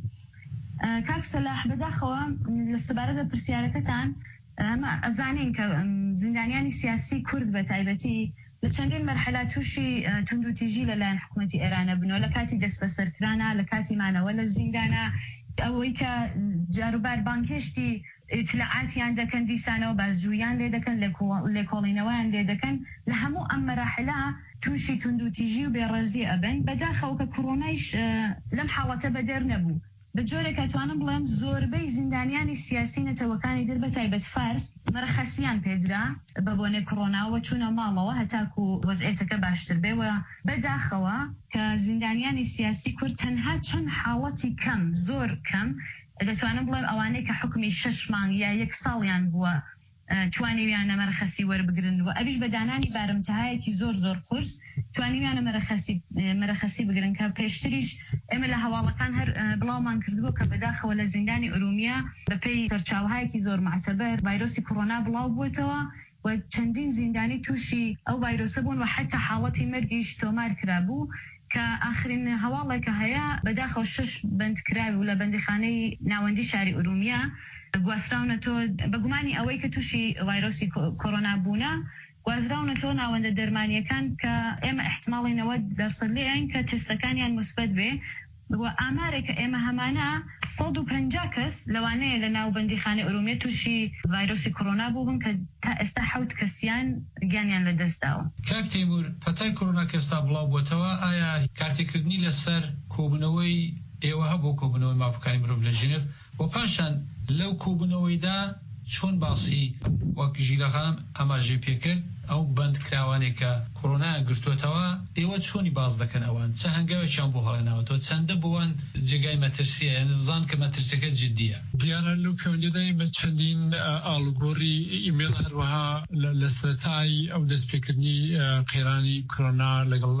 کاک سەلاح بەداخەوە لە سەبارەت بە پرسیارەکەتان ئەمە ئەزانین کە زیندانیانی سیاسی کورد بە تایبەتی لە چەندین مەرحەلا تووشی تونند و تیژی لەلایەن حکوومەتی ئێرانە بنەوە، لە کاتی دەست بەسەرکرانە، لە کاتی مانەوە لە زیندانە، ئەوەی کە جاروبار بانکێشتی اطلاعاتیان دەکەن دیسانەوە بازجویان لێ دەکەن لێکۆڵینەوەیان لێ دەکەن، لە هەموو ئەم مەراحلا تووشی تونند و تیژی و بێڕێزی ئەبن. بەداخەوە کە کۆڕۆنایش لەم حاڵەتە بەدەر نەبوو. بە جۆرێک ئەتوانم بڵێم زۆربەی زیندانیانی سیاسی نەتەوەکانی در بە تایبەت فارس مەرەخەسیان پێدرا بە بۆنێ کۆڕۆناوە چوونە ماڵەوە هەتاکو وەزعێتەکە باشتر بێەوە. بەداخەوە کە زیندانیانی سیاسی کورد تەنها چەند حاڵەتی کەم زۆر کەم دەتوانم بڵێم ئەوانەی کە حکمی 6 مانگ یا 1 ساڵیان بووە توانیویانە مەرەخەسی وەربگرن و ئەویش بەدانانی بارمتەهایەکی زۆر قورس توانیویانە مەرەخەسی بگرن کە پێشتریش ئێمە لە هەواڵەکان هەر بڵاومان کردبوو کە بەداخەوە لە زیندانی ئورومیا بەپێی سەرچاوهایەکی زۆر معتەبەر ڤایرۆسی کۆڕۆنا بڵاو بووێتەوە و چەندین زیندانی تووشی ئەو ڤایرۆسە بوون و حتا حاڵەتی مەرگیش تۆمار کرابوو کە ئاخرین هەواڵێکە هەیە بەداخەوە 6 بەندکراوی و لە بەندیخانەی ناوەندی شاری ئورومیا گواستراونەتەوە بەگومانی ئەوەی کە تووشی ڤایرۆسی کۆڕۆنا بوونە گوازراونەتەوە ناوەندە دەرمانیەکان کە ئێمە احتماڵی 90% لێیان کە تستەکانیان مثبت بێ و ئامارێکە ئێمە هەمانە 150 کەس لەوانەیە لە ناوبەندیخانەی ئورومیا تووشی ڤایرۆسی کۆڕۆنا بوون کە تا ئێستا 7 کەسیان گیانیان لەدەستداوە. کاک تەیموور پەتای کۆڕۆنا کە ئێستا بڵاو بووەتەوە ئایا کارتێکردنی لەسەر کۆبوونەوەی ئێوە هەبوو کۆبوونەوەی مافەکانی مرۆڤ لە ژنێڤ و پاشان لەو کۆبوونەوەیدا چۆن باسی وەک ژیلەخانم ئاماژەی پێکرد ئەو بەندکراوانێک کە کۆڕۆنا گرتووەتەوە ئێوە چۆنی باز دەکەن ئەوان چه هەنگاوێکیان بۆ هەڵێناوەتەوە چەندە بۆوان جێگای مەترسیە نزان کە مەترسەکە جددیە؟ دیارە لەو پەیوەندیدا ئێمە چەندین ئاڵوگۆڕی ئیمێل هەروەها لە سەرەتای ئەو دەستپێکردنی قێرانی کۆڕۆنا لەگەڵ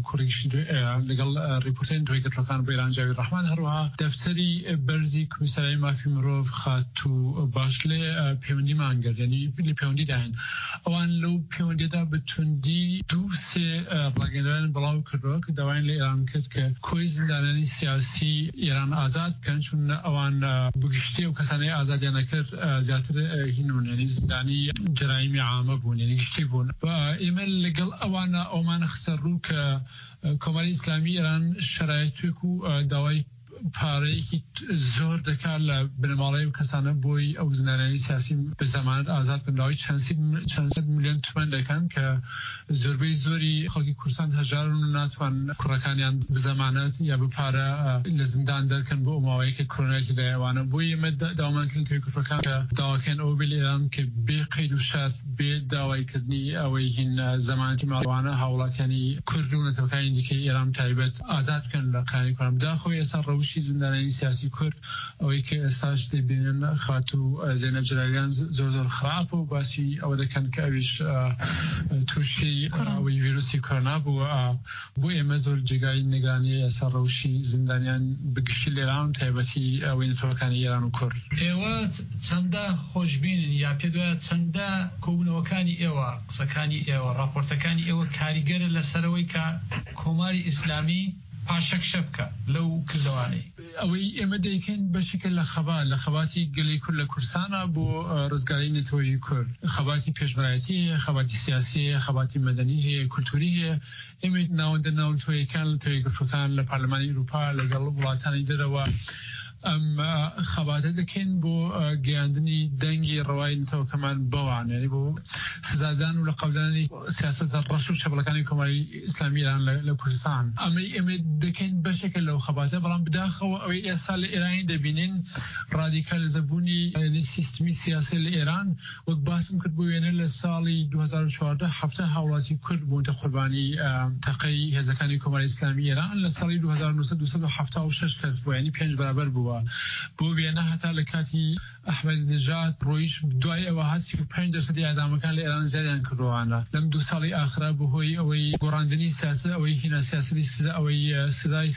لەگەڵ ریپۆرتەرین دوایگەڕەکان بۆ ئێران جاوید ڕەحمان هەروەها دەفتەری بەرزی کومیسارای مافی مرۆڤ خات و باش لێ پەیوەندیمان کرد، یعنی لە پەیوەندیداین ئەوان لەو پەیوەندیدا بە توندی 2-3 ڕاگەیەنەران بڵاو کردەوە کە داوایان لە ئێران کرد کە کۆی زیندانیانی سیاسی ئێران ئازاد بکەن چون ئەوان بگشتی و کەسانەی ئازادیان نەکرد زیاتر هینون، یعنی زیندانی جرایمی عامە بوون، یعنی گشتی بوون. ئێمە لەگەڵ ئەوانە ئەومانە خسەر ڕوو کە کۆماری ئیسلامی ئێران شەرایەتێک و داوای پارەیەکی زۆر دەکات لە بنەماڵەی و کەسانە بۆی ئەو زنانانی سیاسی بە زەمانەت ئازاد بنراوی چەند میلیۆن تومان دەکەن کە زۆربەی زۆری خەڵکی کوردستان هەژارن و ناتوان کوڕەکانیان بە زەمانەت یا بە پارە لە زیندان دەرکەن بۆ ئەماوەیە کە کۆرۆنایەتی دایەوانە بۆی ئێمە داوامانکردن توی کوردەکان کە داواکەن ئەوە بێ لە ئێران کە بێ قەید و شەرت بێ داوایکردنی ئەوەی هین زەمانەتی ماڵوانە هاوڵاتیانی کورد و نەتەوەکانی دیکەی ئێران تایبەت ئازاد بکەن لە قانی کوردم داخۆی ئێستا ڕەوشی زیندانانی سیاسی کورد ئەوەی کە ئێستاش دەبینن خات و زێنەب جەلالیان زۆر خراپ و باسی ئەوە دەکەن کە ئەویش تووشی ئەوەی ڤیرۆسی کۆرۆنا بووە بۆ ئێمە زۆر جێگای نیگرانی ئێستا ڕەوشی زیندانیان بگشتی لە ئێران تایبەتی ئەوەی نەتەوەکانی ئێران و کورد ئێوە چەندە خۆشببینن یا پێ دوایە چەندە کۆبوونەوەکانی ئێوە قسەکانی ئێوە راپۆرتەکانی ئێوە کاریگەرە لەسەرەوەی کە کۆماری ئیسلامی پاشەک شەبکە لەو کردوانەی ئەوەی ئێمە دەیکەین بەشێکە لە خەباتی گەلی کورد لە کوردستانە بۆ ڕزگاری نەتەوەی کورد خەباتی پێشبڕایەتی هەیە خەباتی سیاسی هەیە خەباتی مەدەنی هەیە کولتوری هەیە ئێمە ناوەندە ناونتۆیەکان لە تۆی گرتوەکان لە پارلەمانی ئەوروپا لەگەڵ وڵاتانی دەرەوە ئەم خەباتە دەکەین بۆ گەیاندنی دەنگی ڕەوای نەتەوەکەمان بەوان یعنی بۆ سزادان و لە قەودانی سیاسەتە ڕەش و چەپەڵەکانی کۆماری ئیسلامی ئێران لە کوردستان ئەمە دەکەین بەشێکە لەو خەباتە بەڵام بداخەوە ئەوەی ئێستا لە ئێرانی دەبینین ڕادیکالیزەبوونی سیستمی سیاسی لە ئێران وەک باسم کرد بۆ وێنە لە ساڵی 2014 هەفتە هاوڵاتی کورد بوونتە قوربانی تەقەی هێزەکانی کۆماری ئیسلامی ئێران لە ساڵی 1976 کەس بوو یعنی 5 بەرابەر بوو بۆ وێنە هەتا لە کاتی ئەحمەدی نژاد ڕۆیش دوای ئەوە 35% ئەدامەکان لە ئێران زیادیان کردوانە لەم 2 ساڵی ئاخرا بەهۆی ئەوەی گۆڕاندنی سیاست ئەوەی هینە سیاستی ئەوەی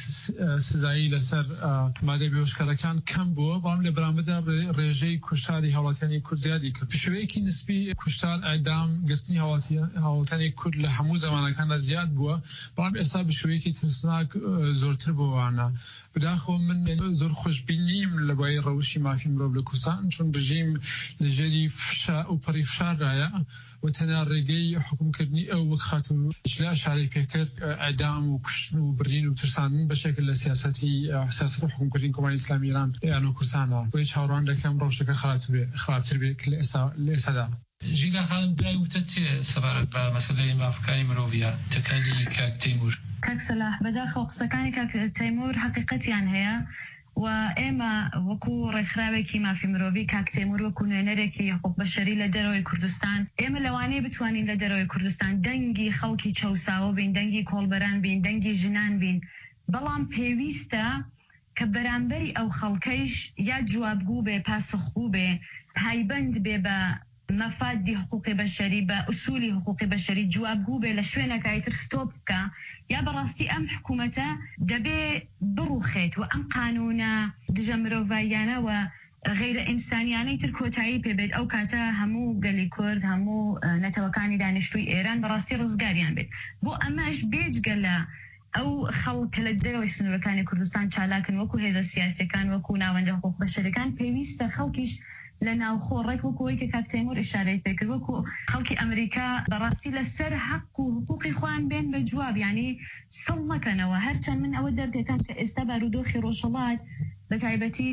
سزایی لەسەر مادە بێهۆشکارەکان کەم بووە بەڵام لە بەرامبەردا ڕێژەی کوشتاری هاوڵاتیانی کورد زیادی کرد پشوەیەکی نسبی کوشتار ئەدام گرتنی هاوڵاتیانی کورد لە هەموو زمانەکاندا زیاد بووە بەڵام ئێستا بشوەیەکی ترسناک زۆرتر بووانە بداخەوە من زۆر خۆشببینیم لە بای ڕەوشی مافی مرۆڤ لە کوردستان چون بژیم لەژێری و پەڕی فشاردایە و تەنیا ڕێگەی حکومکردنی ئەو وەک خاتو شارەی پێکرد ئەدام و کوشتن و برین و ترساندن بەشێکە لە سیاست و حکومکردنی کۆماری ئیسلامی ئێران یان کوردستانە بۆیە چاوەڕوان دەکەم ڕەوشەکە خراپتر بێت لە ئێستادا ژیلا خانم دوای وتە چێ سەبارەت بە مەسەلەی مافەکانی مرۆڤیە تەکالی کاک تەیموور کاک سەلاح بەداخەوە قسەکانی کاک تەیموور حقیقەتیان هەیە و ئێمە وەکو ڕێکخراوێکی مافی مرۆڤی کاک تەیموور وەکو نوێنەرێکی حقوق بەشەری لە دەرەوەی کوردستان ئێمە لەوانەیە بتوانین لە دەرەوەی کوردستان دەنگی خەڵکی چەوساوە بین دەنگی کۆڵبەران بین دەنگی ژنان بین بەڵام پێویستە کە بەرامبەری ئەو خەڵکەیش یا جوابگو بێ پاسخگو بێ پایبند بێ بە مەفادی حقوقی بەشەری بە ئوسولی حقوقی بەشەری جوابگو بێ لە شوێنەکەی تر ستۆپ بکە یا بەڕاستی ئەم حکوومەتە دەبێ بڕوخێت و ئەم قانونە دژە مرۆڤاییانە و غیرە ئینسانیانەی تر کۆتایی پێبێت ئەو کاتە هەموو گەلی کورد هەموو نەتەوەکانی دانیشتووی ئێران بەڕاستی ڕزگاریان بێت بۆ ئەمەش بێجگە لە ئەو خەڵک لە دەرەوەی سنوورەکانی کوردستان چالاکن وەکو هێزە سیاسیەکان وەکو ناوەندە حقوق بەشەریەکان پێویستە خەڵکیش لە ناوخۆ ڕێک وەکوەوەی کە کاک تەیموور ئیشارەی پێکرد وەکو خەڵکی ئەمریکا بەڕاستی لەسەر حەق و حقوقی خۆیان بێن بە جواب یعنی سڵ مەکەنەوە هەرچەند من ئەوە دەردەکەم کە ئێستا بارودۆخی ڕۆژهەڵات بە تایبەتی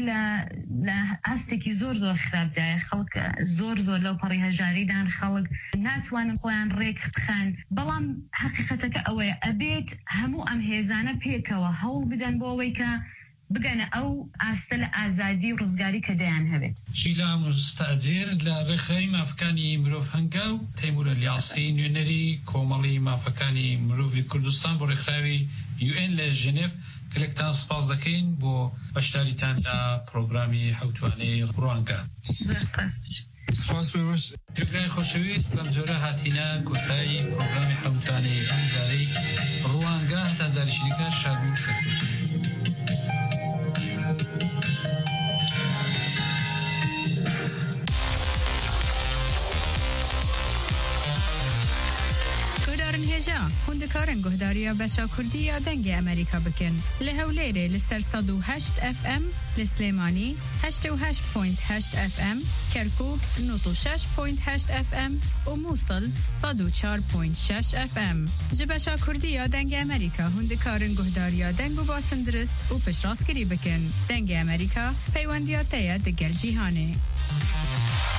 لە ئاستێکی زۆر خراپدایە خەڵک زۆر لەو پەڕی هەژاریدان خەڵک ناتوانن خۆیان ڕێک بخەن بەڵام حقیقەتەکە ئەوەیە ئەبێت هەموو ئەم هێزانە پێکەوە هەوڵ بدەن بۆ ئەوەی کە بگەنە ئەو ئاستە لە ئازادی و ڕزگاری کە دەیان هەبێت شیلا مستەجیر لە ڕێکخراوی مافەکانی مرۆڤ هەنگاو تەیموور ئەلیاسی نوێنەری کۆمەڵی مافەکانی مرۆڤی کوردستان بۆ ڕێکخراوی UN لە ژنێڤ گەلێکتان سپاس دەکەین بۆ بەشداریتان لە پرۆگرامی حوتوانەی ڕوانگە دەگرانی خۆشەویست بەم جۆرە هاتینە کۆتایی پرۆگرامی حوتوانەی ئەم جارەی ڕوانگە هەتا زاریشیکە شادی و سەرکەوتن هێژە هندکارن گهداریا بشا کردی یا دنگ امریکا بکن لهولیره لسر 108 FM لسلیمانی 88.8 FM کرکوک 96.8 FM و موصل 104.6 FM جبشا کردی یا دنگ امریکا هندکارن گهداریا دنگ و باسندرست و پشراس کری بکن دنگ امریکا پیوندیات دگل جیهانه